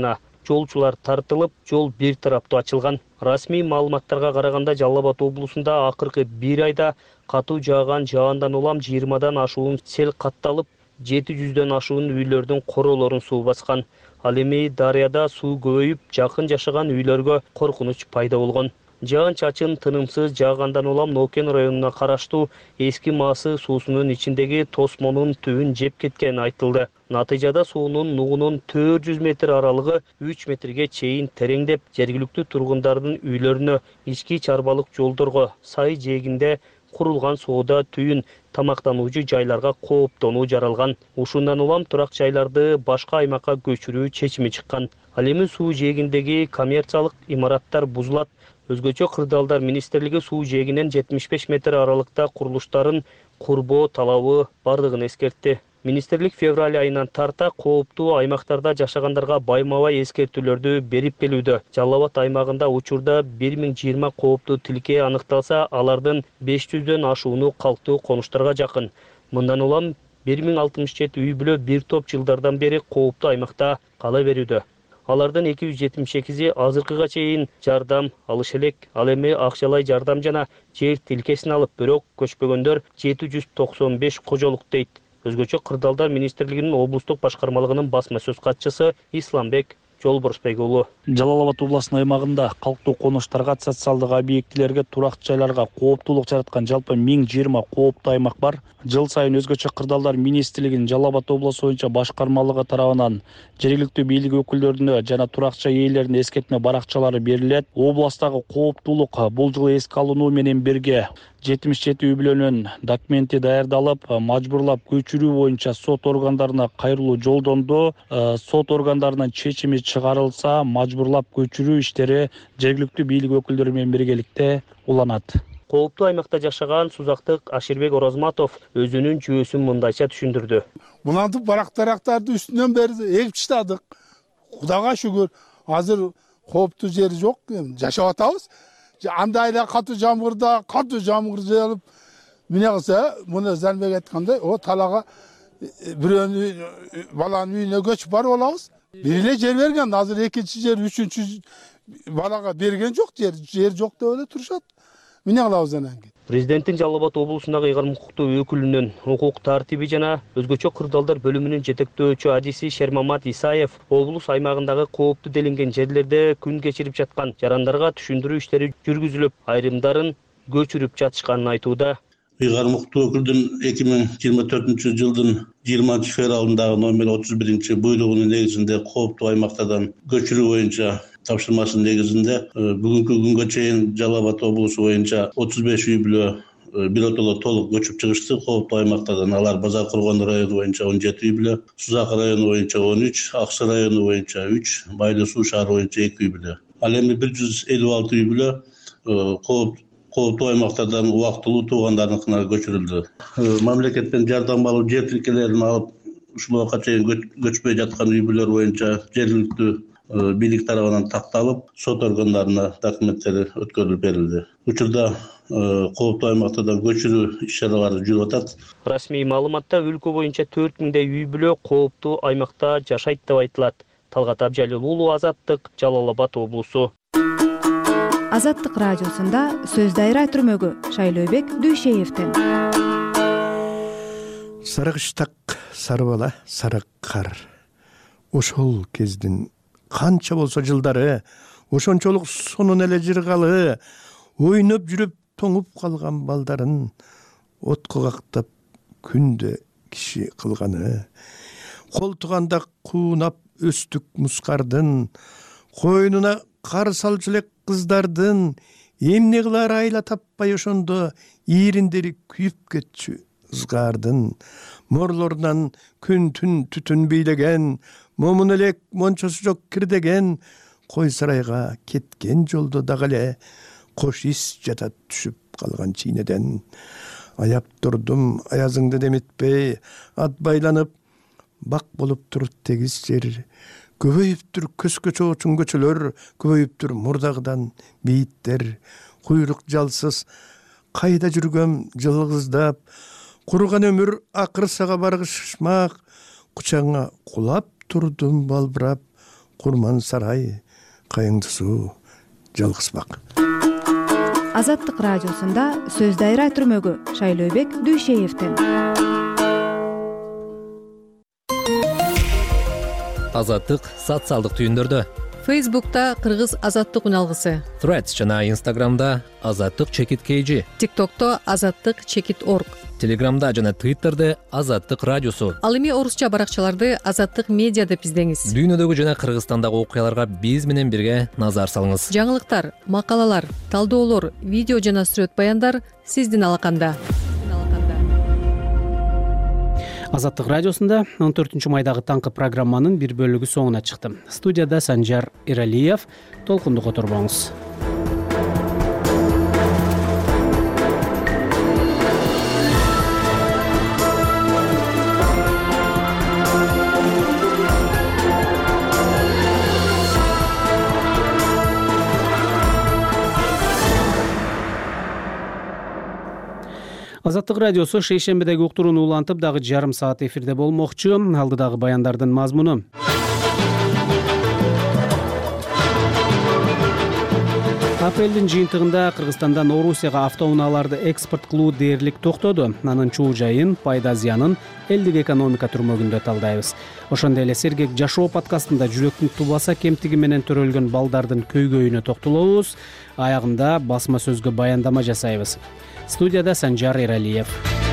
жолчулар тартылып, жол бир тараптуу ачылган. Расмий маалыматтарга караганда Жалал Абад облусунда акыркы бир айда катуу жааган жаандан улам жыйырмадан ашуун сел катталып, жети жүздөн ашуун үйлөрдүн короолорун суу баскан. Ал эми дарыяда суу көбөйүп, жакын жашаган үйлөргө коркунуч пайда болгон. Жаан-чачын тынымсыз жаагандан улам Нокен районуна караштуу Эски Маасы суусунун ичиндеги тосмонун түбүн жеп кеткени айтылды. Натыйжада суунун нугунун төрт жүз метр аралыгы үч метрге чейин тереңдеп, жергиликтүү тургундардын үйлөрүнө, ички чарбалык жолдорго, сай жээгинде курулган соода түйүн, тамактануучу жайларга кооптонуу жаралган. Ушундан улам турак жайларды башка аймакка көчүрүү чечими чыккан. Ал эми суу жээгиндеги коммерциялык имараттар бузулат. Өзгөчө Кырдаалдар министрлиги суу жээгинен жетимиш беш метр аралыкта курулуштарын курбоо талабы бардыгын эскертти. Министрлик февраль айынан тарта кооптуу аймактарда жашагандарга байма-бай эскертүүлөрдү берип келүүдө. Жалал Абад аймагында учурда бир миң жыйырма кооптуу тилке аныкталса, алардын беш жүздөн ашууну калктуу конуштарга жакын. Мындан улам бир миң алтымыш жети үй бүлө бир топ жылдардан бери кооптуу аймакта кала берүүдө. Алардын эки жүз жетимиш экиси азыркыга чейин жардам алыш элек. Ал эми акчалай жардам жана жер тилкесин алып, бирок көчпөгөндөр жети жүз токсон беш кожолук дейт. Өзгөчө Кырдаалдар министрлигинин облустук башкармалыгынын басма сөз катчысы Исламбек Жолборсбек уулу. Жалал Абад облусунун аймагында калктуу конуштарга, социалдык объектилерге, турак жайларга кооптуулук жараткан жалпы миң жыйырма кооптуу аймак бар. Жыл сайын өзгөчө Кырдаалдар министрлигинин Жалал Абад облусу боюнча башкармалыгы тарабынан жергиликтүү бийлик өкүлдөрүнө жана туракча ээлерине эскертме баракчалары берилет. Облустагы кооптуулук бул жылы эске алынуу менен бирге жетимиш жети үй бүлөнүн документи даярдалып, мажбурлап көчүрүү боюнча сот органдарына кайрылуу жолдонду. Сот органдарынын чечими чыгарылса, мажбурлап көчүрүү иштери жергиликтүү бийлик өкүлдөрү менен биргеликте уланат. Кооптуу аймакта жашаган Сузактык Аширбек Орозматов өзүнүн жүйөсүн мындайча түшүндүрдү. Мынантип барак-тарактарды үстүнөн бери эгип таштадык. Кудайга шүгүр, азыр кооптуу жери жок, жашап атабыз. Андай эле катуу жамгырда, катуу жамгыр жаалып, эмне кылса, муну Занбек айткандай, о талага бирөөнүн баланын үйүнө көчүп барып алабыз. Бир эле жер берген, азыр экинчи жер, үчүнчү балага берген жок, жер, жер жок деп эле турушат. Эмне кылабыз анан кийин? Президенттин Жалал Абад облусундагы ыйгарым укуктуу өкүлүнүн укук тартиби жана өзгөчө Кырдаалдар бөлүмүнүн жетектөөчү адиси Шермамат Исаев облус аймагындагы кооптуу делинген жерлерде күн кечирип жаткан жарандарга түшүндүрүү иштери жүргүзүлүп, айрымдарын көчүрүп жатышканын айтууда. Ыйгарым укуктуу өкүлдүн эки миң жыйырма төртүнчү жылдын жыйырманчы февралындагы номер отуз биринчи буйругунун негизинде кооптуу аймактардан көчүрүү боюнча тапшырмасынын негизинде бүгүнкү күнгө чейин Жалал Абад облусу боюнча отуз беш үй бүлө биротоло толук көчүп чыгышты. Кооптуу аймактардан алар Базар Кургон району боюнча он жети үй бүлө, Сузак району боюнча он үч, Аксы району боюнча үч, Байлуу Суу шаары боюнча эки үй бүлө. Ал эми бир жүз элүү алты үй бүлө кооптуу аймактардан убактылуу туугандарыныкына көчүрүлдү. Мамлекеттен жардам алып, жер тилкелерин алып, ушул убакка чейин көчпөй жаткан үй бүлөлөр боюнча жергиликтүү бийлик тарабынан такталып, сот органдарына документтери өткөрүлүп берилди. Учурда кооптуу аймактардан көчүрүү иш-чаралары жүрүп атат. Расмий маалыматта өлкө боюнча төрт миңдей үй бүлө кооптуу аймакта жашайт деп айтылат. Талгат Абжалил уулу, Азаттык, Жалал Абад облусу. Азаттык радиосунда сөз дайра түрмөгү Шайлообек Дүйшеевден. Сарыгыштак сары бала, сары кар. Ошол кездин канча болсо жылдары, ошончолук сонун эле жыргалы, ойноп жүрүп тоңуп калган балдарын отко кактап күндө киши кылганы. Колтуганда куунап өстүк мускардын, койнуна кар салчу элек кыздардын, эмне кылар айла таппай ошондо ийриндери күйүп кетчү ызгардын. Морлорунан күн түн түтүн бийлеген, момун элек мончосу жок кирдеген, кой сарайга кеткен жолдо дагы эле кош ис жатат түшүп калган чийнеден. Аяп турдум аязыңды деметпей, ат байланып, бак болуп тур тегиз жер. Көбөйүптүр көскө чоочун көчөлөр, көбөйүптүр мурдагыдан бейиттер. Куйрук жалсыз кайда жүргөм жылгыздап, курган өмүр акырсага баргышмак, кучаңа кулап турдум балбырап, курман сарай, кайыңды суу жалгызбак. Азаттык радиосунда сөз дайра түрмөгү Шайлообек Дүйшеевден. Азаттык социалдык түйүндөрдө. Фейсбукта Кыргыз азаттык уналгысы, Threads жана Инстаграмда азаттык чекит kg, ТикТокто азаттык чекит орг, Телеграмда жана Твиттерде азаттык радиосу. Ал эми орусча баракчаларды азаттык медиа деп издеңиз. Дүйнөдөгү жана Кыргызстандагы окуяларга биз менен бирге назар салыңыз. Жаңылыктар, макалалар, талдоолор, видео жана сүрөт баяндар сиздин алаканда. Азаттык радиосунда он төртүнчү майдагы таңкы программанын бир бөлүгү соңуна чыкты. Студияда Санжар Иралиев. Толкунду которбоңуз. Азаттык радиосу шейшембидеги уктурууну улантып, дагы жарым саат эфирде болмокчу. Алдыдагы баяндардын мазмуну. Апрелдин жыйынтыгында Кыргызстандан Орусияга автоунааларды экспорт кылуу дээрлик токтоду. Анын чуу жайын, пайда зыянын элдик экономика түрмөгүндө талдайбыз. Ошондой эле Сергек жашоо подкастында жүрөктүн тубаса кемтиги менен төрөлгөн балдардын көйгөйүнө токтолобуз. Аягында басма сөзгө баяндама жасайбыз. Студияда Санжар Иралиев.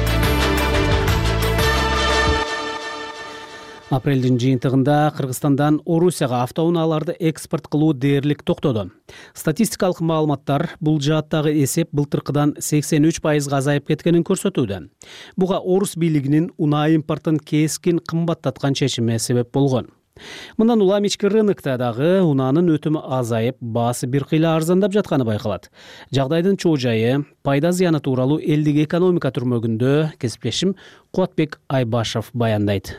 Апрелдин жыйынтыгында Кыргызстандан Орусияга автоунааларды экспорт кылуу дээрлик токтоду. Статистикалык маалыматтар бул жааттагы эсеп былтыркыдан сексен үч пайызга азайып кеткенин көрсөтүүдө. Буга орус бийлигинин унаа импортун кескин кымбаттаткан чечими себеп болгон. Мындан улам ички рынокто дагы унаанын өтүмү азайып, баасы бир кыйла арзандап жатканы байкалат. Жагдайдын чоо жайы, пайда зыяны тууралуу элдик экономика түрмөгүндө кесиптешим Кубатбек Айбашев баяндайт.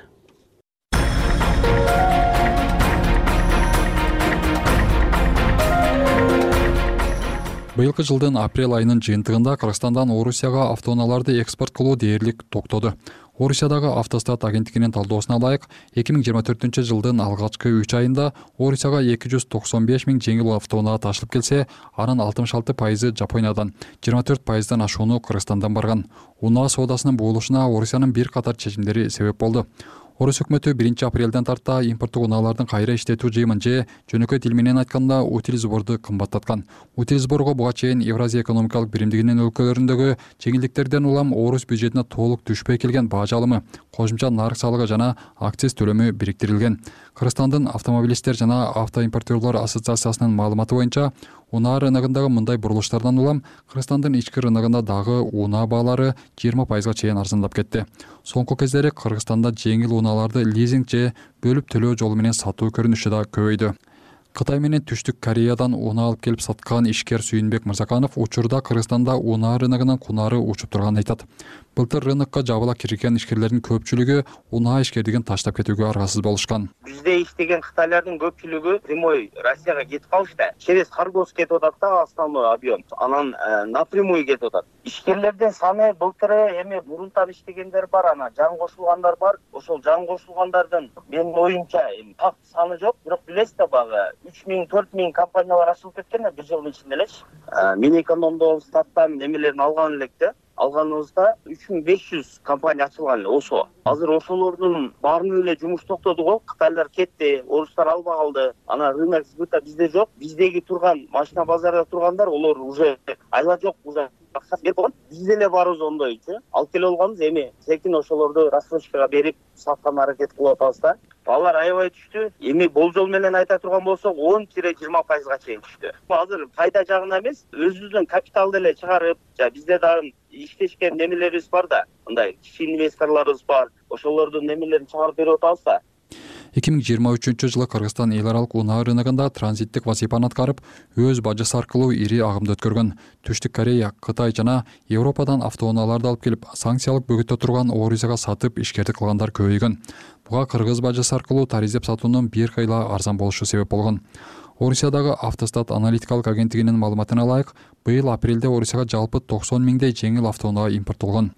Быйылкы жылдын апрель айынын жыйынтыгында Кыргызстандан Орусияга автоунааларды экспорт кылуу дээрлик токтоду. Орусиядагы Автостат агенттигинин талдоосуна ылайык, эки миң жыйырма төртүнчү жылдын алгачкы үч айында Орусияга эки жүз токсон беш миң жеңил автоунаа ташылып келсе, анын алтымыш алты пайызы Жапониядан, жыйырма төрт пайыздан ашууну Кыргызстандан барган. Унаа соодасынын буулушуна Орусиянын бир катар чечимдери себеп болду. Орус өкмөтү биринчи апрелден тарта импорттук унаалардын кайра иштетүү жыйымын же жөнөкөй тил менен айтканда утил сборду кымбаттаткан. Утил сборго буга чейин Евразия экономикалык биримдигинин өлкөлөрүндөгү жеңилдиктерден улам Орус бюджетине толук түшпөй келген баа жалымы, кошумча нарык салыгы жана акциз төлөмү бириктирилген. Кыргызстандын автомобилисттер жана автоимпортерлор ассоциациясынын маалыматы боюнча, унаа рыногундагы мындай бурулуштардан улам Кыргызстандын ички рыногунда дагы унаа баалары жыйырма пайызга чейин арзандап кетти. Соңку кездери Кыргызстанда жеңил унааларды лизинг же бөлүп төлөө жолу менен сатуу көрүнүшү да көбөйдү. Кытай менен Түштүк Кореядан унаа алып келип саткан ишкер Сүйүнбек Мырзаканов учурда Кыргызстанда унаа рыногунун кунары учуп турганын айтат. Былтыр рынокко жабыла кирген ишкерлердин көпчүлүгү унаа ишкерлигин таштап кетүүгө аргасыз болушкан. Бизде иштеген кытайлардын көпчүлүгү зимой Россияга кетип калышты. Через Харгос кетип атат да основной объем. Анан напрямую кетип атат. Ишкерлердин саны былтыры эми мурунтан иштегендер бар, анан жаңы кошулгандар бар. Ошол жаңы кошулгандардын менин оюмча так саны жок, бирок билесиз да багы үч миң төрт миң компаниялар ачылып кеткен бир жылдын ичинде элечи. Мен экономдон статтан немелерин алган электе. Алганыбызда үч миң беш жүз компания ачылган эле ошо. Азыр ошолордун баарынын эле жумуш токтоду го. Кытайлар кетти, орустар албай калды. Анан рынок сбыта бизде жок. Биздеги турган машина базарда тургандар, олар уже айла жок, уже акчасы берип койгон. Биз деле барыбыз ондойчу. Алып келип алганбыз, эми секин ошолорду рассрочкага берип саткан аракет кылып атабыз да. Балар аябай түштү. Эми болжол менен айта турган болсок он жыйырма пайызга чейин түштү. Азыр пайда жагына эмес, өзүбүздүн капиталды эле чыгарып, жа бизде дагы иштешкен немелерибиз бар да, мындай кичи инвесторлорубуз бар. Ошолордун немелерин чыгарып берип атабыз да. эки миң жыйырма үчүнчү жылы Кыргызстан эл аралык унаа рыногунда транзиттик вазифаны аткарып, өз бажасы аркылуу ири агымды өткөргөн. Түштүк Корея, Кытай жана Европадан автоунааларды алып келип, санкциялык бөгөттө турган Орусияга сатып ишкердик кылгандар көбөйгөн. Буга кыргыз бажасы аркылуу таризеп сатуунун бир кыйла арзан болушу себеп болгон. Орусиядагы Автостат аналитикалык агенттигинин маалыматына ылайык, быйыл апрелде Орусияга жалпы токсон миңдей жеңил автоунаа импорттолгон.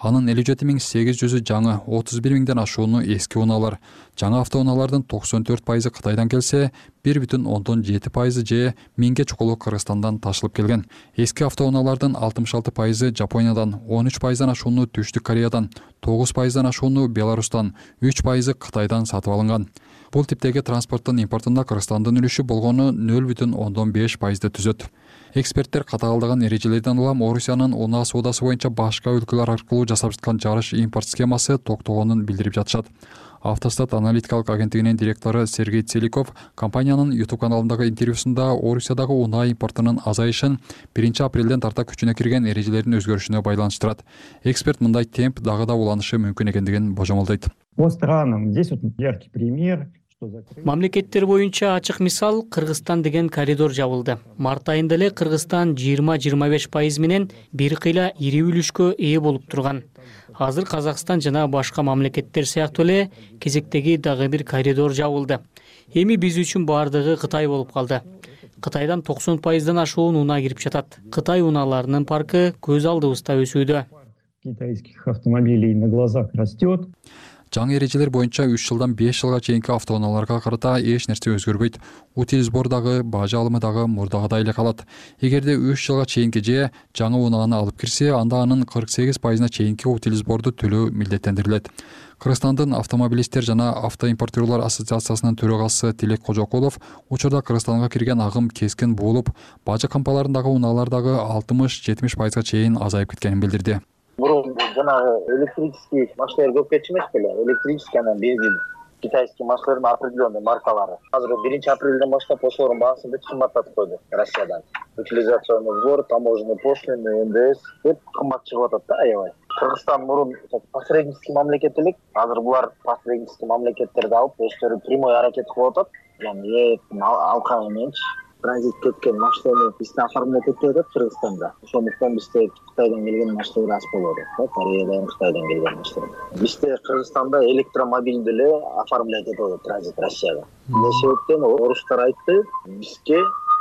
Анын элүү жети миң сегиз жүзү жаңы, отуз бир миңден ашууну эски унаалар. Жаңы автоунаалардын токсон төрт пайызы Кытайдан келсе, бир бүтүн ондон жети пайызы же миңге чукулу Кыргызстандан ташылып келген. Эски автоунаалардын алтымыш алты пайызы Жапониядан, он үч пайыздан ашууну Түштүк Кореядан, тогуз пайыздан ашууну Беларустан, үч пайызы Кытайдан сатып алынган. Бул типтеги транспорттун импортунда Кыргызстандын үлүшү болгону нөл бүтүн ондон беш пайызды түзөт. Эксперттер катаалдаган эрежелерден улам Орусиянын унаа соодасы боюнча башка өлкөлөр аркылуу жасап жаткан жарыш импорт схемасы токтогонун билдирип жатышат. Автостат аналитикалык агенттигинин директору Сергей Целиков компаниянын YouTube каналындагы интервьюсунда Орусиядагы унаа импортунун азайышын биринчи апрелден тарта күчүнө кирген эрежелердин өзгөрүшүнө байланыштырат. Эксперт мындай темп дагы да уланышы мүмкүн экендигин божомолдойт. По странам здесь вот яркий пример. Мамлекеттер боюнча ачык мисал Кыргызстан деген коридор жабылды. Март айында эле Кыргызстан жыйырма жыйырма беш пайыз менен бир кыйла ири үлүшкө ээ болуп турган. Азыр Казакстан жана башка мамлекеттер сыяктуу эле кезектеги дагы бир коридор жабылды. Эми биз үчүн бардыгы Кытай болуп калды. Кытайдан токсон пайыздан ашуун унаа кирип жатат. Кытай унааларынын паркы көз алдыбызда өсүүдө. Китайских автомобилей на глазах растет. Жаңы эрежелер боюнча үч жылдан беш жылга чейинки автоунааларга карата эч нерсе өзгөрбөйт. Утил сбор дагы, бажы алымы дагы мурдагыдай эле калат. Эгерде үч жылга чейинки же жаңы унааны алып кирсе, анда анын кырк сегиз пайызына чейинки утил сборду төлөө милдеттендирилет. Кыргызстандын автомобилисттер жана автоимпортерлор ассоциациясынын төрагасы Тилек Кожокулов учурда Кыргызстанга кирген агым кескин буулуп, бажы кампаларындагы унаалардагы алтымыш жетимиш пайызга чейин азайып кеткенин билдирди. Мурун жанагы электрический машиналар көп кетчү эмес беле? Электрический анан бензин, китайский машиналардын определенный маркалары. Азыр биринчи апрелден баштап ошолордун баасын бүт кымбаттатып койду Россиядан. Утилизационный сбор, таможенный пошлины, эн дэ эс деп кымбат чыгып атат да аябай. Кыргызстан мурун посреднический мамлекет элек, азыр булар посреднический мамлекеттерди алып, өздөрү прямой аракет кылып атат. Яны алка мененчи транзит кеткен машинаны бизде оформлять этип атат Кыргызстанда. Ошондуктан бизде Кытайдан келген машиналар аз болот. Кореядан, Кытайдан келген машиналар. Бизде Кыргызстанда электромобилди эле оформлять этип атат транзит Россияга. Эмне себептен орустар айтты, бизге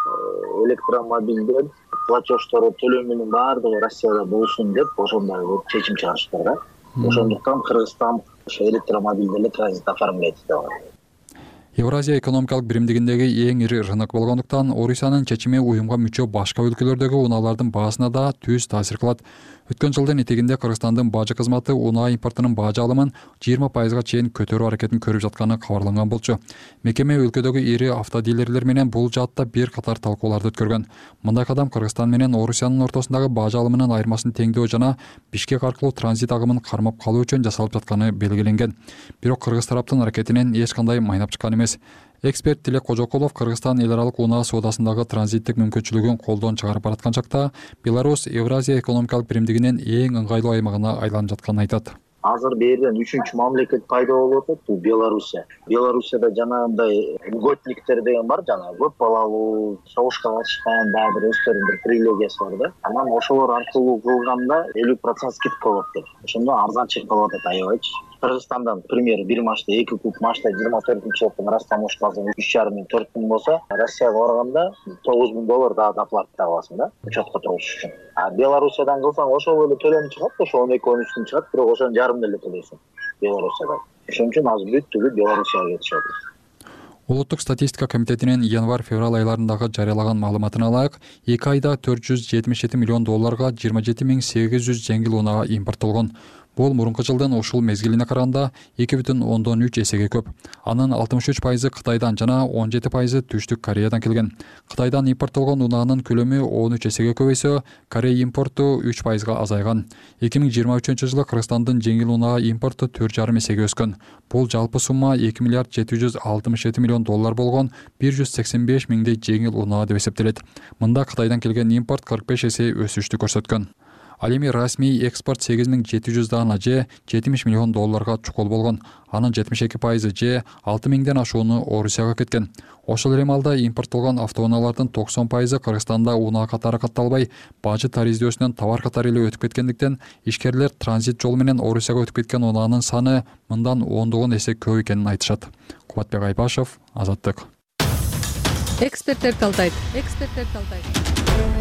электромобилден платеждору төлөмүнүн баардыгы Россияда болсун деп ошондой чечим чыгарышты да. Ошондуктан Кыргызстан ошо электромобилди эле транзит оформлять этип атат. Евразия экономикалык биримдигиндеги эң ири рынок болгондуктан Орусиянын чечими уюмга мүчө башка өлкөлөрдөгү унаалардын баасына да түз таасир кылат. Өткөн жылдын этегинде Кыргызстандын бажы кызматы унаа импортунун бажы алымын жыйырма пайызга чейин көтөрүү аракетин көрүп жатканы кабарланган болчу. Мекеме өлкөдөгү ири автодилерлер менен бул жаатта бир катар талкууларды өткөргөн. Мындай кадам Кыргызстан менен Орусиянын ортосундагы бажы алымынын айырмасын теңдөө жана Бишкек аркылуу транзит агымын кармап калуу үчүн жасалып жатканы белгиленген. Бирок Кыргыз тараптын аракетинен эч кандай майнап чыккан эмес. Эксперт Тилек Кожокулов Кыргызстан эл аралык унаа соодасындагы транзиттик мүмкүнчүлүгүн колдон чыгарып бараткан чакта Беларусь Евразия экономикалык биримдигинин эң ыңгайлуу аймагына айланып жатканын айтат. Азыр берден үчүнчү мамлекет пайда болуп атат, бул Белоруссия. Белоруссияда жанагындай льготниктер деген бар, жана көп балалуу, согушка катышкан, дагы бир өздөрүнүн бир привилегиясы бар да. Анан ошолор аркылуу кылганда элүү процент скидка болот деп. Ошондо арзан чыгып атат аябайчы. Кыргызстандан, пример, бир машта эки куб машта жыйырма төртүнчү жылдын растамошкасы үч жарым миң төрт миң болсо, Россияга барганда тогуз миң доллар дагы доплата аласың да, учетко туруш үчүн. А Белоруссиядан кылсаң ошол эле төлөм чыгат, ошо он эки он үчтөн чыгат, бирок ошонун жарымын эле төлөйсүң Белоруссияда. Ошон үчүн азыр бүт түгүл Белоруссияга кетишип атат. Улуттук статистика комитетинин январь-февраль айларындагы жарыялаган маалыматына ылайык, эки айда төрт жүз жетимиш жети миллион долларга жыйырма жети миң сегиз жүз жеңил унаа импорттолгон. Бул мурунку жылдын ушул мезгилине караганда эки бүтүн ондон үч эсеге көп. Анын алтымыш үч пайызы Кытайдан жана он жети пайызы Түштүк Кореядан келген. Кытайдан импорттолгон унаанын көлөмү он үч эсеге көбөйсө, Корея импорту үч пайызга азайган. эки миң жыйырма үчүнчү жылы Кыргызстандын жеңил унаа импорту төрт жарым эсеге өскөн. Бул жалпы сумма эки миллиард жети жүз алтымыш жети миллион доллар болгон бир жүз сексен беш миңдей жеңил унаа деп эсептелет. Мында Кытайдан келген импорт кырк беш эсе өсүштү көрсөткөн. Ал эми расмий экспорт сегиз миң жети жүз даана же жетимиш миллион долларга чукул болгон. Анын жетимиш эки пайызы же алты миңден ашууну Орусияга кеткен. Ошол эле маалда импорттолгон автоунаалардын токсон пайызы Кыргызстанда унаа катары катталбай, бажы тариздөсүнөн товар катары эле өтүп кеткендиктен, ишкерлер транзит жол менен Орусияга өтүп кеткен унаанын саны мындан ондогон эсе көп экенин айтышат. Кубатбек Айбашев, Азаттык. Эксперттер талдайт. Эксперттер талдайт.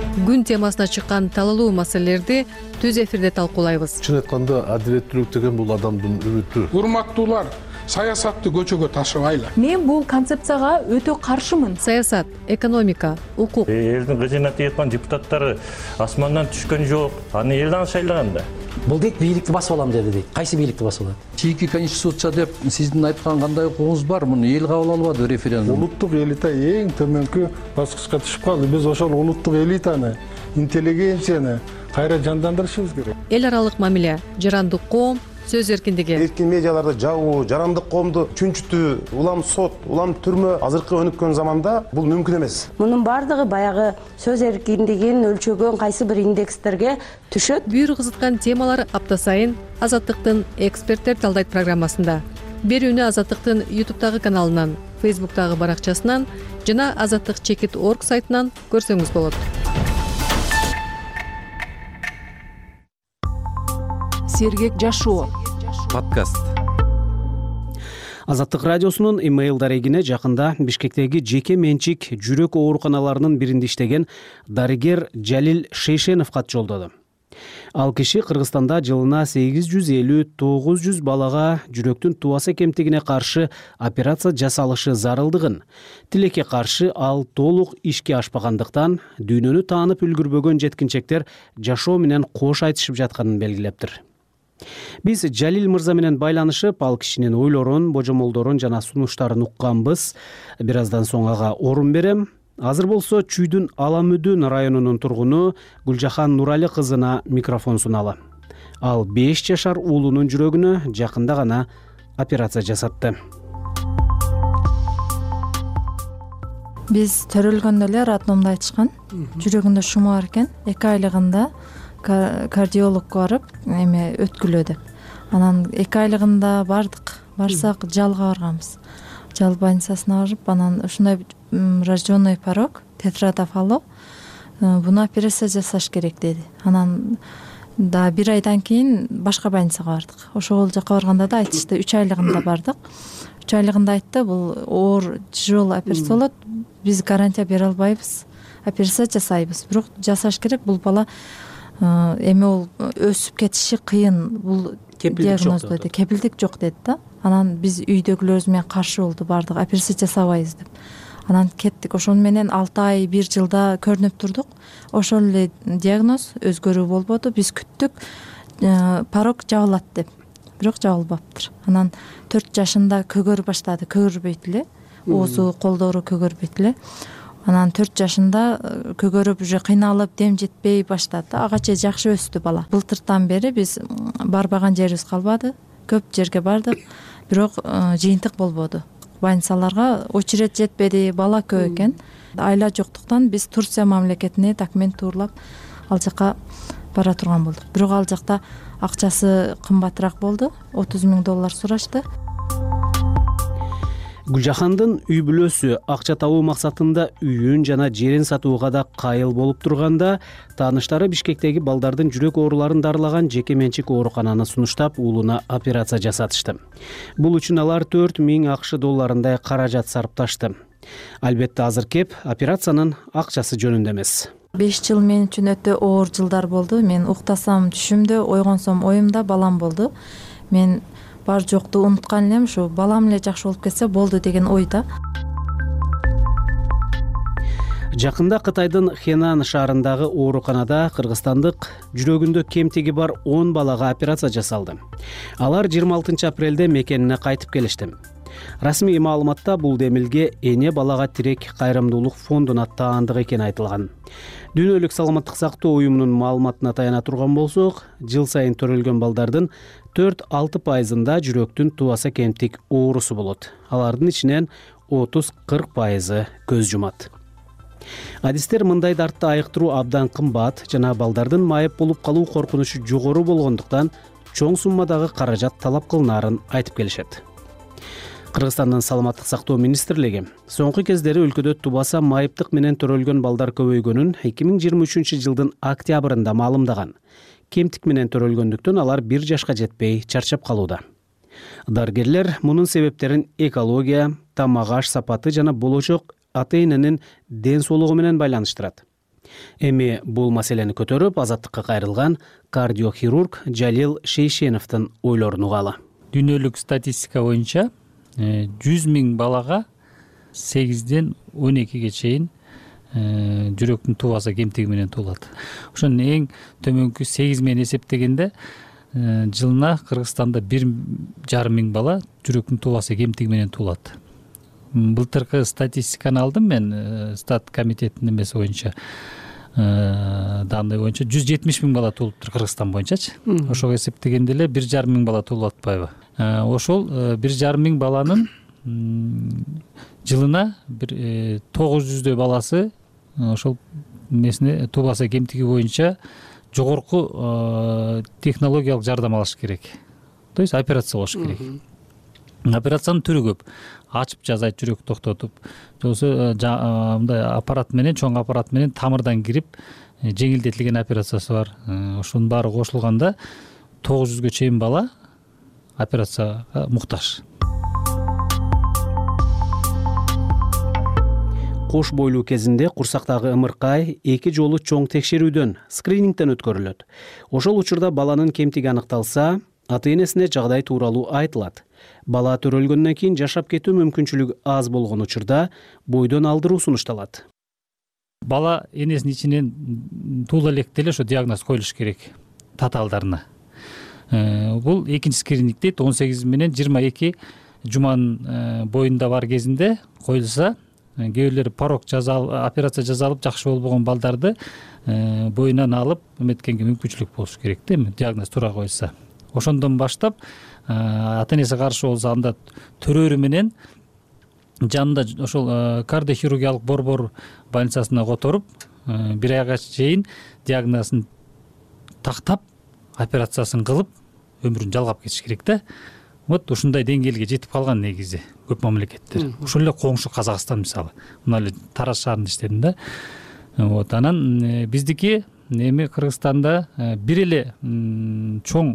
күн темасына чыккан талалуу маселелерди түз эфирде талкуулайбыз. Чын айтканда адилеттүүлүк деген бул адамдын үмүтү. Урматтуулар, саясатты көчөгө ташыбайлы. Мен бул концепцияга өтө каршымын. Саясат, экономика, укук. Элдин кызына тийип депутаттары асмандан түшкөн жок. Аны эл аны шайлаган да. Бул дейт бийликти басып алам деди дейт. Кайсы бийликти басып алат? Чийки конституция деп сиздин айткан кандай укугуңуз бар? Муну эл кабыл албады референдум. Улуттук элита эң төмөнкү баскычка түшүп калды. Биз ошол улуттук элитаны, интеллигенцияны кайра жандандырышыбыз керек. Эл аралык мамиле, жарандык коом, сөз эркиндиги. Эркин медиаларды жабуу, жарандык коомду чүнчүтүү, улам сот, улам түрмө азыркы өнүккөн заманда бул мүмкүн эмес. Мунун бардыгы баягы сөз эркиндигин өлчөгөн кайсы бир индекстерге түшөт. Бүйүр кызыткан темалар апта сайын Азаттыктын эксперттер талдайт программасында. Берүүнү Азаттыктын ютубтагы каналынан, фейсбуктагы баракчасынан жана азаттык чекит точка орг сайтынан көрсөңүз болот. Сергек жашоо подкаст. Азаттык радиосунун имейл дарегине жакында Бишкектеги жеке менчик жүрөк ооруканаларынын биринде иштеген дарыгер Жалил Шейшенов кат жолдоду. Ал киши Кыргызстанда жылына сегиз жүз элүү тогуз жүз балага жүрөктүн туаса кемтигине каршы операция жасалышы зарылдыгын, тилекке каршы ал толук ишке ашпагандыктан дүйнөнү таанып үлгүрбөгөн жеткинчектер жашоо менен кош айтышып жатканын белгилептир. Биз Жалил мырза менен байланышып, ал кишинин ойлорун, божомолдорун жана сунуштарын укканбыз. Бир аздан соң ага орун берем. Азыр болсо Чүйдүн Аламүдүн районунун тургуну Гүлжахан Нурали кызына микрофон суналы. Ал беш жашар уулунун жүрөгүнө жакында гана операция жасатты. Биз төрөлгөндө эле роддомдо айтышкан. Жүрөгүндө шумо бар экен. эки айлыгында кардиологко барып, эме өткүлөө деп. Анан эки айлыгында бардык. Барсак жалга барганбыз. Жал больницасына барып, анан ушундай рожденный порог, тетрадофало. Буну операция жасаш керек деди. Анан да бир айдан кийин башка больницага бардык. Ошол жака барганда да айтышты, үч айлыгында бардык. үч айлыгында айтты, бул оор тяжелый операция болот. Биз гарантия бере албайбыз. Операция жасайбыз. Бирок жасаш керек. Бул бала эми ол өсүп кетиши кыйын. Бул диагноз деди. Кепилдик жок деди да. Анан биз үйдөгүлөрүбүз менен каршы болду, бардык. Операция жасабайбыз деп. Анан кеттик. Ошон менен алты ай, бир жылда көрүнүп турдук. Ошол эле диагноз өзгөрүү болбоду. Биз күттүк, порог жабылат деп. Бирок жабылбаптыр. Анан төрт жашында көгөрүп баштады. Көгөрбөйт эле. Оозу, колдору көгөрбөйт эле. Анан төрт жашында көгөрүп, уже кыйналып, дем жетпей баштады. Ага чейин жакшы өстү бала. Былтыртан бери биз барбаган жерибиз калбады. Көп жерге бардык, бирок жыйынтык болбоду. Больницаларга очередь жетпеди, бала көп экен. Айла жоктуктан биз Турция мамлекетине документ туурлап ал жака бара турган болдук. Бирок ал жакта акчасы кымбатыраак болду. отуз миң доллар сурашты. Гүлжахандын үй бүлөсү акча табуу максатында үйүн жана жерин сатууга да кайыл болуп турганда, тааныштары Бишкектеги балдардын жүрөк ооруларын дарылаган жеке менчик оорукананы сунуштап, уулуна операция жасатышты. Бул үчүн алар төрт миң акш долларындай каражат сарпташты. Албетте азыр кеп операциянын акчасы жөнүндө эмес. беш жыл мен үчүн өтө оор жылдар болду. Мен уктасам түшүмдө, ойгонсом оюмда балам болду. Мен бар жокту унуткан элем, ушу балам эле жакшы болуп кетсе болду деген ойда. Жакында Кытайдын Хенан шаарындагы ооруканада кыргызстандык жүрөгүндө кемтиги бар он балага операция жасалды. Алар жыйырма алтынчы апрелде мекенине кайтып келишти. Расмий маалыматта бул демилге эне балага тирек кайрымдуулук фондуна таандык экени айтылган. Дүйнөлүк саламаттык сактоо уюмунун маалыматына таяна турган болсок, жыл сайын төрөлгөн балдардын төрт алты пайызында жүрөктүн туаса кемтик оорусу болот. Алардын ичинен отуз кырк пайызы көз жумат. Адистер мындай дартты айыктыруу абдан кымбат жана балдардын майып болуп калуу коркунучу жогору болгондуктан чоң суммадагы каражат талап кылынаарын айтып келишет. Кыргызстандын саламаттык сактоо министрлиги соңку кездери өлкөдө тубаса майыптык менен төрөлгөн балдар көбөйгөнүн эки миң жыйырма үчүнчү жылдын октябрында маалымдаган. Кемтик менен төрөлгөндүктөн алар бир жашка жетпей чарчап калууда. Дарыгерлер мунун себептерин экология, тамак аш сапаты жана болочок ата-эненин ден соолугу менен байланыштырат. Эми бул маселени көтөрүп азаттыкка кайрылган кардиохирург Жалил Шейшеновдун ойлорун угалы. Дүйнөлүк статистика боюнча жүз миң балага сегизден он экиге чейин жүрөктүн тубасы кемтиги менен туулат. Ошонун эң төмөнкү сегиз менен эсептегенде жылына Кыргызстанда бир жарым миң бала жүрөктүн тубасы кемтиги менен туулат. Былтыркы статистиканы алдым мен стат комитетинин эмеси боюнча, данный боюнча жүз жетимиш миң бала туулуптур Кыргызстан боюнчачы. Ошого эсептегенде эле бир жарым миң бала туулуп атпайбы? Ошол бир жарым миң баланын жылына бир тогуз жүздөй баласы ошол эмесине тубасы кемтиги боюнча жогорку технологиялык жардам алыш керек. То есть операция болуш керек. Операциянын түрү көп. Ачып жазайт, жүрөк токтотуп, жоксо мындай аппарат менен, чоң аппарат менен тамырдан кирип жеңилдетилген операциясы бар. Ошонун баары кошулганда тогуз жүзгө чейин бала операцияга муктаж. Кош бойлуу кезинде курсактагы ымыркай эки жолу чоң текшерүүдөн, скринингден өткөрүлөт. Ошол учурда баланын кемтиги аныкталса, ата-энесине жагдай тууралуу айтылат. Бала төрөлгөндөн кийин жашап кетүү мүмкүнчүлүгү аз болгон учурда бойдон алдыруу сунушталат. Бала энесинин ичинен туула электе эле ошо диагноз коюлуш керек татаалдарына. Бул экинчи скрининг дейт, он сегиз менен жыйырма эки жуманын боюнда бар кезинде коюлса, кээ бирлери порог операция жасалып жакшы болбогон балдарды боюнан алып эметкенге мүмкүнчүлүк болуш керек да, диагноз туура коюлса. Ошондон баштап ата-энеси каршы болсо анда төрөрү менен жанында ошол кардиохирургиялык борбор больницасына которуп бир айга чейин диагнозун тактап операциясын кылып өмүрүн жалгап кетиш керек да. Вот ушундай деңгээлге жетип калган негизи көп мамлекеттер. Ошол эле коңшу Казакстан мисалы. Мына эле Тараз шаарында иштедим да. Вот анан биздики эми Кыргызстанда бир эле чоң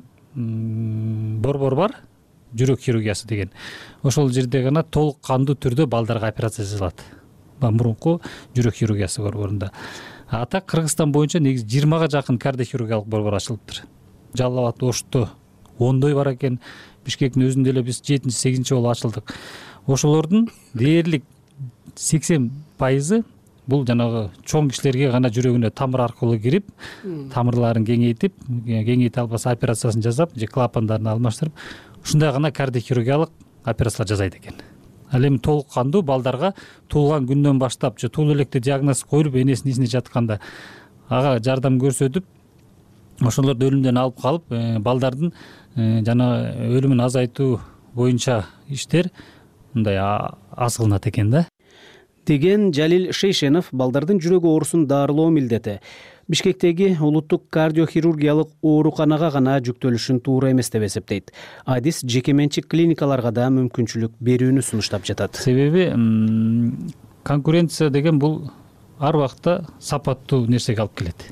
борбор бар, жүрөк хирургиясы деген. Ошол жерде гана толук кандуу түрдө балдарга операция жасалат. Мурунку жүрөк хирургиясы борборунда. А так Кыргызстан боюнча негизи жыйырмага жакын кардиохирургиялык борбор ачылыптыр. Жалал абад, Ошто ондой бар экен. Бишкектин өзүндө эле биз жетинчи сегизинчи жолу ачылдык. Ошолордун дээрлик сексен пайызы бул жанагы чоң кишилерге гана жүрөгүнө тамыр аркылуу кирип, тамырларын кеңейтип, кеңейте албаса операциясын жасап, же клапандарын алмаштырып, ушундай гана кардиохирургиялык операциялар жасайт экен. Ал эми толук кандуу балдарга туулган күндөн баштап же туулуу электе диагноз коюлуп энесинин ичинде жатканда ага жардам көрсөтүп, ошолорду өлүмдөн алып калып, балдардын жана өлүмүн азайтуу боюнча иштер мындай аз кылынат экен да. Деген Жалил Шейшенов балдардын жүрөк оорусун дарылоо милдети Бишкектеги улуттук кардиохирургиялык ооруканага гана жүктөлүшүн туура эмес деп эсептейт. Адис жеке менчик клиникаларга да мүмкүнчүлүк берүүнү сунуштап жатат. Себеби конкуренция деген бул ар убакта сапаттуу нерсеге алып келет.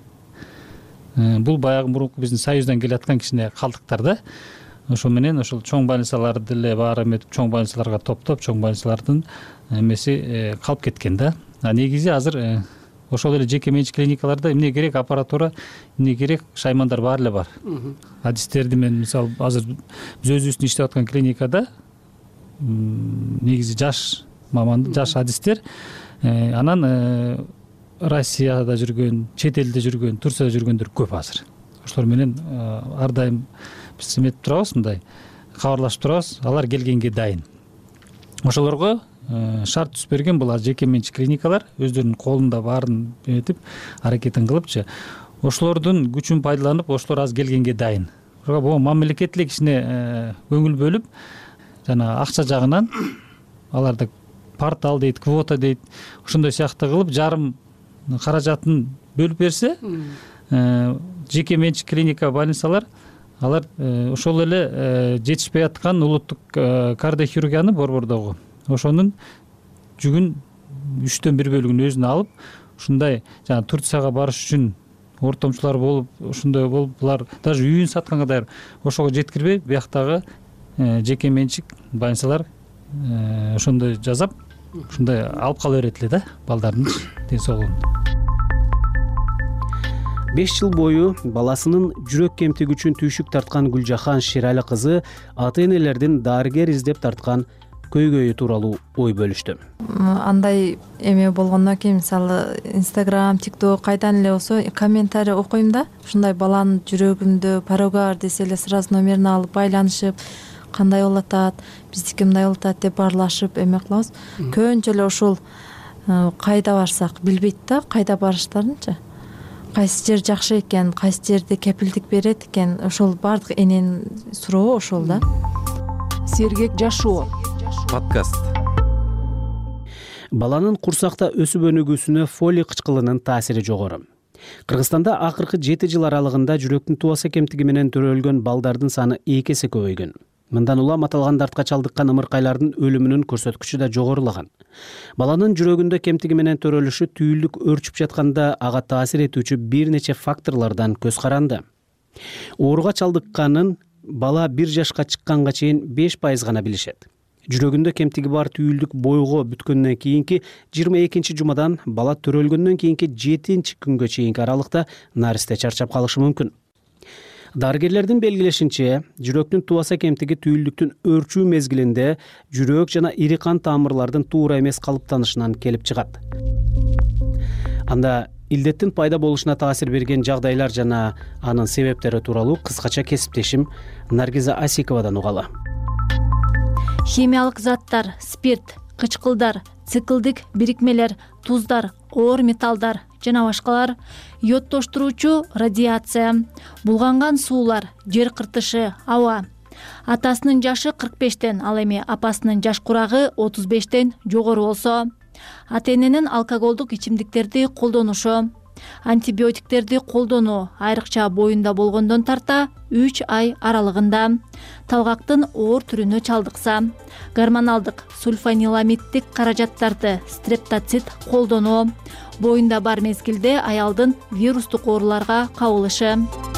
Бул баягы мурунку биздин союздан келаткан кичине калдыктар да. Ошо менен ошол чоң больницаларды деле баары эметип, чоң больницаларга топтоп, чоң больницалардын эмеси калып кеткен да. А негизи азыр ошол эле жеке менчик клиникаларда эмне керек аппаратура, эмне керек шаймандар баары эле бар. Адистерди мен мисалы азыр биз өзүбүздүн иштеп аткан клиникада негизи жаш маман, жаш адистер, анан Россияда жүргөн, чет элде жүргөн, Турцияда жүргөндөр көп азыр. Ошолор менен ар дайым биз эметип турабыз, мындай кабарлашып турабыз, алар келгенге дайын. Ошолорго шарт түзүп берген бул жеке менчик клиникалар өздөрүнүн колунда баарын эметип, аракетин кылыпчы. Ошолордун күчүн пайдаланып, ошолор аз келгенге дайын. Ошого мамлекет эле кичине көңүл бөлүп, жана акча жагынан аларды портал дейт, квота дейт, ошондой сыяктуу кылып жарым каражатын бөлүп берсе, жеке менчик клиника, больницалар алар ошол эле жетишпей аткан улуттук кардиохирургияны борбордогу ошонун жүгүн үчтөн бир бөлүгүн өзүнө алып, ушундай жана Турцияга барыш үчүн ортомчулар болуп, ушундай болуп, булар даже үйүн сатканга даяр, ошого жеткирбей, бияктагы жеке менчик больницалар ошондой жасап, ушундай алып кала берет эле да балдардын ден соолугун. беш жыл бою баласынын жүрөк кемтиги үчүн түйшүк тарткан Гүлжахан Шерали кызы ата энелердин дарыгер издеп тарткан көйгөйү тууралуу ой бөлүштү. Андай эме болгондон кийин мисалы Instagram, TikTok кайдан эле болсо комментарий окуйм да, ушундай баланын жүрөгүндө порого бар десе эле сразу номерин алып байланышып, кандай болуп атат, биздики мындай болуп атат деп баарлашып эме кылабыз. Көбүнчө эле ушул кайда барсак билбейт да, кайда барыштарынчы. Кайсы жер жакшы экен, кайсы жерде кепилдик берет экен, ошол бардык эненин сурообу ошол да. Сергек жашоо подкаст. Баланын курсакта өсүп өнүгүүсүнө фолий кычкылынын таасири жогору. Кыргызстанда акыркы жети жыл аралыгында жүрөктүн тубаса кемтиги менен төрөлгөн балдардын саны эки эсе көбөйгөн. Мындан улам аталган дартка чалдыккан ымыркайлардын өлүмүнүн көрсөткүчү да жогорулаган. Баланын жүрөгүндө кемтиги менен төрөлүшү түйүлдүк өрчүп жатканда ага таасир этүүчү бир нече факторлордон көз каранды. Ооруга чалдыкканын бала бир жашка чыкканга чейин беш пайыз гана билишет. Жүрөгүндө кемтиги бар түйүлдүк бойго бүткөндөн кийинки жыйырма экинчи жумадан бала төрөлгөндөн кийинки жетинчи күнгө чейинки аралыкта наристе чарчап калышы мүмкүн. Дарыгерлердин белгилешинче, жүрөктүн тубаса кемтиги түйүлдүктүн өрчүү мезгилинде жүрөк жана ири кан тамырлардын туура эмес калыптанышынан келип чыгат. Анда илдеттин пайда болушуна таасир берген жагдайлар жана анын себептери тууралуу кыскача кесиптешим Наргиза Асиковадан угалы. Химиялык заттар, спирт, кычкылдар, циклдик бирикмелер, туздар, оор металлдар жана башкалар, йодтоштуруучу радиация, булганган суулар, жер кыртышы, аба. Атасынын жашы кырк бештен, ал эми апасынын жаш курагы отуз бештен жогору болсо, ата-эненин алкоголдук ичимдиктерди колдонушу, антибиотиктерди колдонуу айрыкча боюнда болгондон тарта үч ай аралыгында, талгактын оор түрүнө чалдыкса, гормоналдык сульфаниламиддик каражаттарды, стрептоцит колдонуу, боюнда бар мезгилде аялдын вирустук ооруларга кабылышы.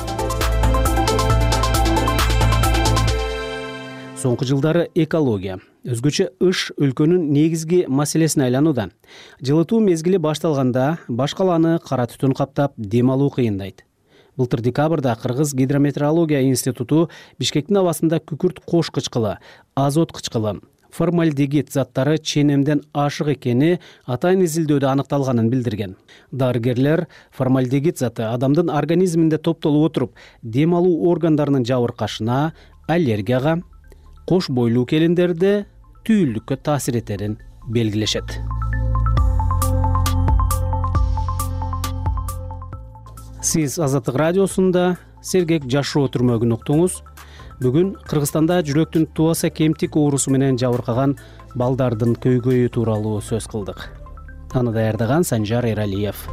Соңку жылдары экология, өзгөчө ыш өлкөнүн негизги маселесине айланууда. Жылытуу мезгили башталганда баш каланы кара түтүн каптап, дем алуу кыйындайт. Былтыр декабрда Кыргыз гидрометеорология институту Бишкектин абасында күкүрт кош кычкылы, азот кычкылы, формальдегид заттары ченемден ашык экени атайын изилдөөдө аныкталганын билдирген. Дарыгерлер формальдегид заты адамдын организминде топтолуп отуруп, дем алуу органдарынын жабыркашына, аллергияга, кош бойлуу келиндерде түйүлдүккө таасир этерин белгилешет. Сиз Азаттык радиосунда Сергек жашоо түрмөгүн уктуңуз. Бүгүн Кыргызстанда жүрөктүн тубаса кемтик оорусу менен жабыркаган балдардын көйгөйү тууралуу сөз кылдык. Аны даярдаган Санжар Эралиев.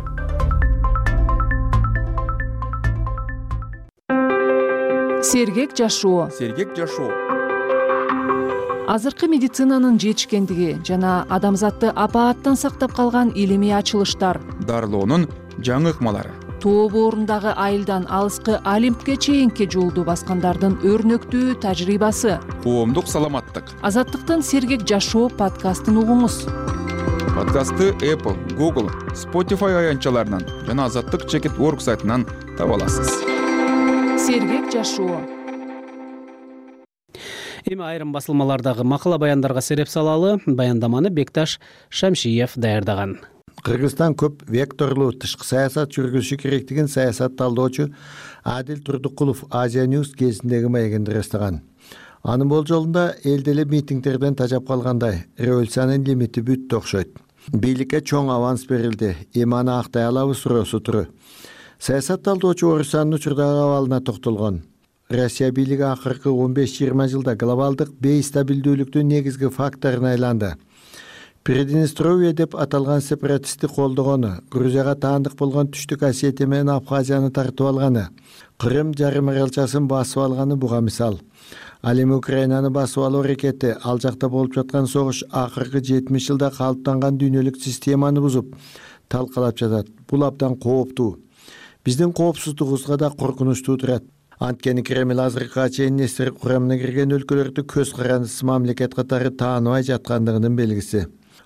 Сергек жашоо. Сергек жашоо. Азыркы медицинанын жетишкендиги жана адамзатты апааттан сактап калган илимий ачылыштар, дарылоонун жаңы ыкмалары, тоо боорундагы айылдан алыскы Олимпке чейинки жолду баскандардын өрнөктүү тажрыйбасы, коомдук саламаттык. Азаттыктын Сергек жашоо подкастын угуңуз. Подкастты Apple, Google, Spotify аянтчаларынан жана азаттык чекит орг сайтынан таба аласыз. Сергек жашоо. Эми айрым басылмалардагы макала баяндарга сереп салалы, баяндаманы Бекташ Шамшиев даярдаган. Кыргызстан көп векторлуу тышкы саясат жүргүзүшү керектигин саясат талдоочу Адил Турдукулов Азия News кезиндеги маегинде ырастаган. Анын болжолунда элде эле митингдерден тажап калгандай, революциянын лимити бүттү окшойт. Бийликке чоң аванс берилди, эми аны актай алабыз суроосу туру. Саясат талдоочу Орусиянын учурдагы абалына токтолгон. Россия бийлиги акыркы он беш жыйырма жылда глобалдык бейстабилдүүлүктүн негизги факторуна айланды. Приднестровье деп аталган сепаратистти колдогону, Грузияга таандык болгон Түштүк Осетия менен Абхазияны тартып алганы, Крым жарым аралчасын басып алганы буга мисал. Ал эми Украинаны басып алуу аракети, ал жакта болуп жаткан согуш акыркы жетимиш жылда калыптанган дүйнөлүк системаны бузуп, талкалап жатат. Бул абдан кооптуу. Биздин коопсуздугубузга да коркунучтуу турат. Анткени Кремль азыркыга чейин эстер курамына кирген өлкөлөрдү көз карандысыз мамлекет катары тааныбай жаткандыгынын белгиси.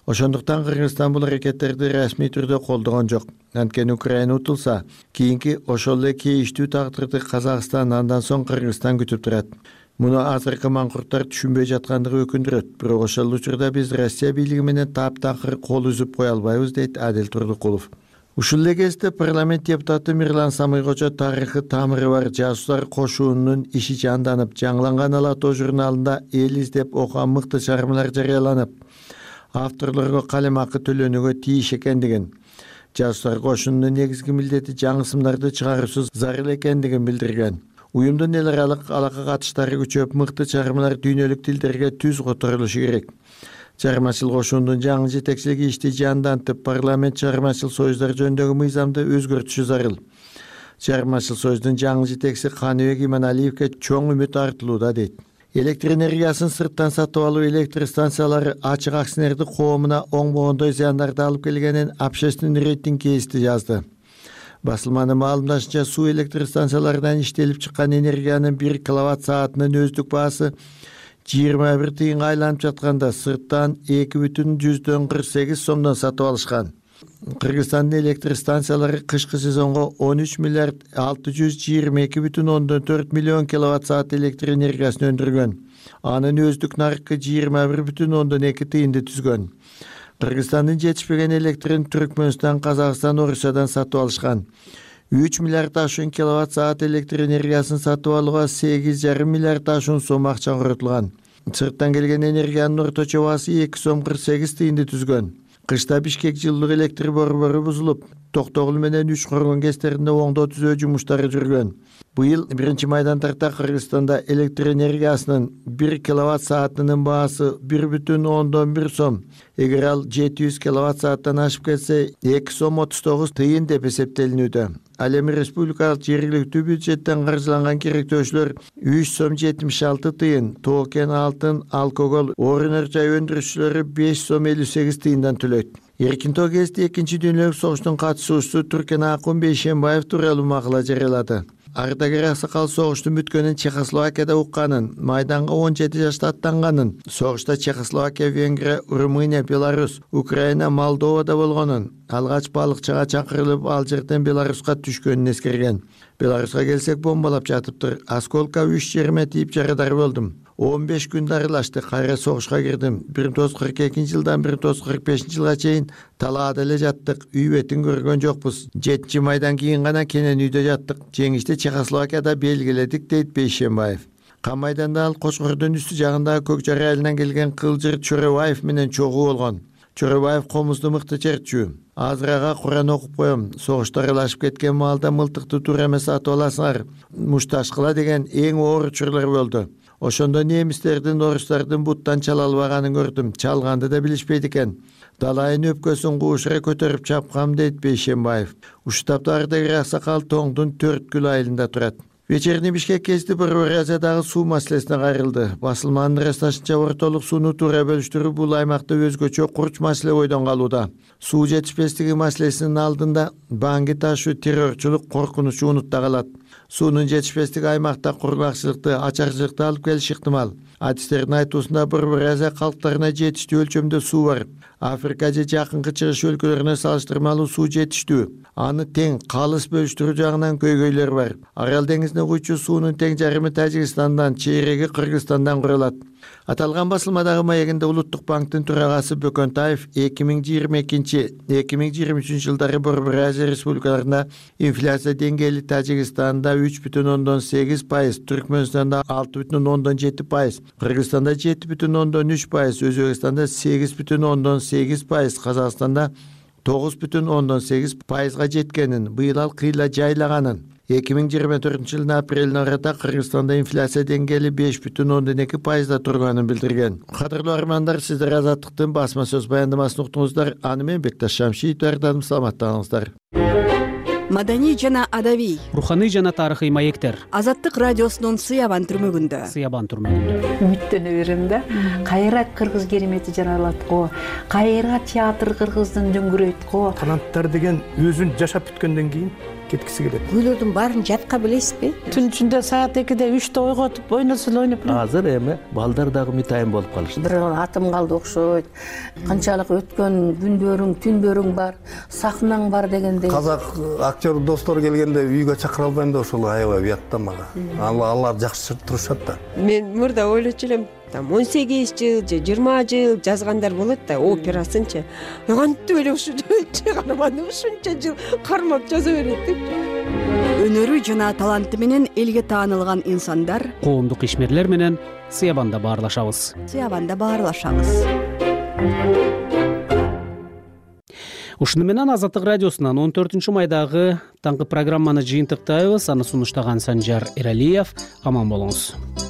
Ошондуктан Кыргызстан бул аракеттерди расмий түрдө колдогон жок. Анткени Украина утулса, кийинки ошол эле кейиштүү тагдырды Казакстан, андан соң Кыргызстан күтүп турат. Муну азыркы маңкурттар түшүнбөй жаткандыгы өкүндүрөт. Бирок ошол учурда биз Россия бийлиги менен таптакыр кол үзүп кое албайбыз, дейт Адил Турдукулов. Ушул эле кезде парламент депутаты Мирлан Самыйкожо тарыхы тамыры бар жасуслар кошуунун иши жанданып, жаңыланган Ала тоо журналында эл издеп окуган мыкты чыгармалар жарыяланып, авторлорго калем акы төлөнүүгө тийиш экендигин, жасуслар кошунунун негизги милдети жаңы сымдарды чыгаруусуз зарыл экендигин билдирген. Уюмдун эл аралык алака катыштары күчөп, мыкты чыгармалар дүйнөлүк тилдерге түз которулушу керек. Чыгармачыл кошуундун жаңы жетекчилиги ишти жандантып, парламент чыгармачыл союздар жөнүндөгү мыйзамды өзгөртүшү зарыл. Чыгармачыл союздун жаңы жетекчиси Каныбек Иманалиевге чоң үмүт артылууда, дейт. Электр энергиясын сырттан сатып алуу электр станциялары ачык акционерди коомуна оңбогондой зыяндарды алып келгенин общественный рейтинг кейсти жазды. Басылманын маалымдашынча, суу электр станцияларынан иштелип чыккан энергиянын бир киловатт саатынын өздүк баасы жыйырма бир тыйынга айланып жатканда сырттан эки бүтүн жүздөн кырк сегиз сомдон сатып алышкан. Кыргызстандын электр станциялары кышкы сезонго он үч миллиард алты жүз жыйырма эки бүтүн ондон төрт миллион киловатт саат электр энергиясын өндүргөн. Анын өздүк наркы жыйырма бир бүтүн ондон эки тыйынды түзгөн. Кыргызстандын жетишпеген электрин Түркмөнстан, Казакстан, Орусиядан сатып алышкан. үч миллиард ашуун киловатт саат электр энергиясын сатып алууга сегиз жарым миллиард ашуун сом акча коротулган. Сырттан келген энергиянын орточо баасы эки сом кырк сегиз тыйынды түзгөн. Кышта Бишкек жылдык электр борбору бузулуп, Токтогул менен үч коргон кестеринде оңдоо түзөө жумуштары жүргөн. Быйыл биринчи майдан тарта Кыргызстанда электр энергиясынын бир киловатт саатынын баасы бир бүтүн ондон бир сом. Эгер ал жети жүз киловатт сааттан ашып кетсе, эки сом отуз тогуз тыйын деп эсептелинүүдө. Ал эми республикалык жергиликтүү бюджеттен каржыланган керектөөчүлөр үч сом жетимиш алты тыйын, Тоо-кен алтын, алкоголь, орун жай өндүрүүчүлөрү беш сом элүү сегиз тыйындан төлөйт. Эркинтоо гезити экинчи дүйнөлүк согуштун катышуучусу Туркен Акун Бейшенбаев тууралуу макала жарыялады. Ардагер аксакал согуштун бүткөнүн Чехословакияда укканын, майданга он жети жашта аттанганын, согушта Чехословакия, Венгрия, Румыния, Беларусь, Украина, Молдовада болгонун, алгач балыкчыга чакырылып ал жерден Беларуска түшкөнүн эскерген. Беларуска келсек бомбалап жатыптыр. Осколка үч жериме тийип жарадар болдум. он беш күн дарылашты, кайра согушка кирдим. бир миң тогуз жүз кырк экинчи жылдан бир миң тогуз жүз кырк бешинчи жылга чейин талаада эле жаттык, үй бетин көргөн жокпуз. жетинчи майдан кийин гана кенен үйдө жаттык. Жеңишти Чехословакияда белгиледик, дейт Бейшенбаев. Кам майданда ал Кочкордун үстү жагындагы Көк Жар айылынан келген Кылжыр Чөrebаев менен чогуу болгон. Чөrebаев комузду мыкты чертчү. Азырага Куран окуп коем. Согушта аралашып кеткен маалда мылтыкты туура эмес сатып аласыңар. Мушташкыла деген эң оор учурлар болду. Ошондо немистердин, орустардын буттан чала албаганын көрдүм. Чалганды да билишпейт экен. Далайын өпкөсүн куушура көтөрүп чапкам, дейт Бейшенбаев. Ушул тапта ардагер аксакал Тоңдун Төрткүл айылында турат. Вечерний Бишкек гезити Бурбуразиядагы суу маселесине кайрылды. Басылманын ырасташынча ортолук сууну туура бөлүштүрүү бул аймакта өзгөчө курч маселе бойдон калууда. Суу жетишпестиги маселесинин алдында баңги ташуу, террорчулук коркунучу унутта калат. Суунун жетишпестиги аймакта кургакчылыкты, ачарчылыкты алып келиши ыктымал. Адистердин айтуусунда Бурбуразия калктарына жетиштүү өлчөмдө суу бар. Африка же жакынкы чыгыш өлкөлөрүнө салыштырмалуу суу жетиштүү. Аны тең калыс бөлүштүрүү жагынан көйгөйлөр бар. Арал деңизине куйчу суунун тең жарымы Тажикстандан, чейреги Кыргызстандан куралат. Аталган басылмадагы маегинде Улуттук банктын төрагасы Бөкөнтаев эки миң жыйырма экинчи — эки миң жыйырма үчүнчү жылдары Бурбуразия республикаларында инфляция деңгээли Тажикстанда үч бүтүн ондон сегиз пайыз, Түркмөнстанда алты бүтүн ондон жети пайыз, Кыргызстанда жети бүтүн ондон үч пайыз, Өзбекстанда сегиз бүтүн ондон сегиз пайыз, Казакстанда тогуз бүтүн ондон сегиз пайызга жеткенин, быйыл ал кыйла жайлаганын. эки миң жыйырма төртүнчү жылдын апрелин арада Кыргызстанда инфляция деңгээли беш бүтүн ондон эки пайызда турганын билдирген. Кадырлуу армандар, сиздер Азаттыктын басма сөз баяндамасын уктуңуздар. Аны мен Бекташ Шамшиев даярдадым. Саламаттаныңыздар. Маданий жана адабий, руханий жана тарыхый маектер. Азаттык радиосунун Сыябан түрмөгүндө. Сыябан түрмөгүндө. Үмүттөнө берем да. Кайра кыргыз керемети жаралат го. Кайра театр кыргыздын дөңгүрөйт го. Таланттар деген өзүн жашап бүткөндөн кийин кеткиси келет. Күйлөрдүн баарын жатка билесизби? Түн ичинде саат экиде үчтө ойготуп ойносо эле ойноп элем. Азыр эми балдар дагы мытайын болуп калышты. Бир атым калды окшойт. Канчалык өткөн күндөрүң, түндөрүң бар, сахнаң бар дегендей. Казак актер достор келгенде үйгө чакыра албайм да ошол аябай уятта мага. Алар жакшы турушат да. Мен мурда ойлочу элем, там он сегиз жыл же жыйырма жыл жазгандар болот да, операсынчы. Кантип эле ушу чыгарманы ушунча жыл кармап жаза берет деп. Өнөрү жана таланты менен элге таанылган инсандар коомдук ишмерлер менен Сыябанда баарлашабыз. Сыябанда баарлашабыз. Ушуну менен Азаттык радиосунан он төртүнчү майдагы таңкы программаны жыйынтыктайбыз. Аны сунуштаган Санжар Эралиев. Аман болуңуз.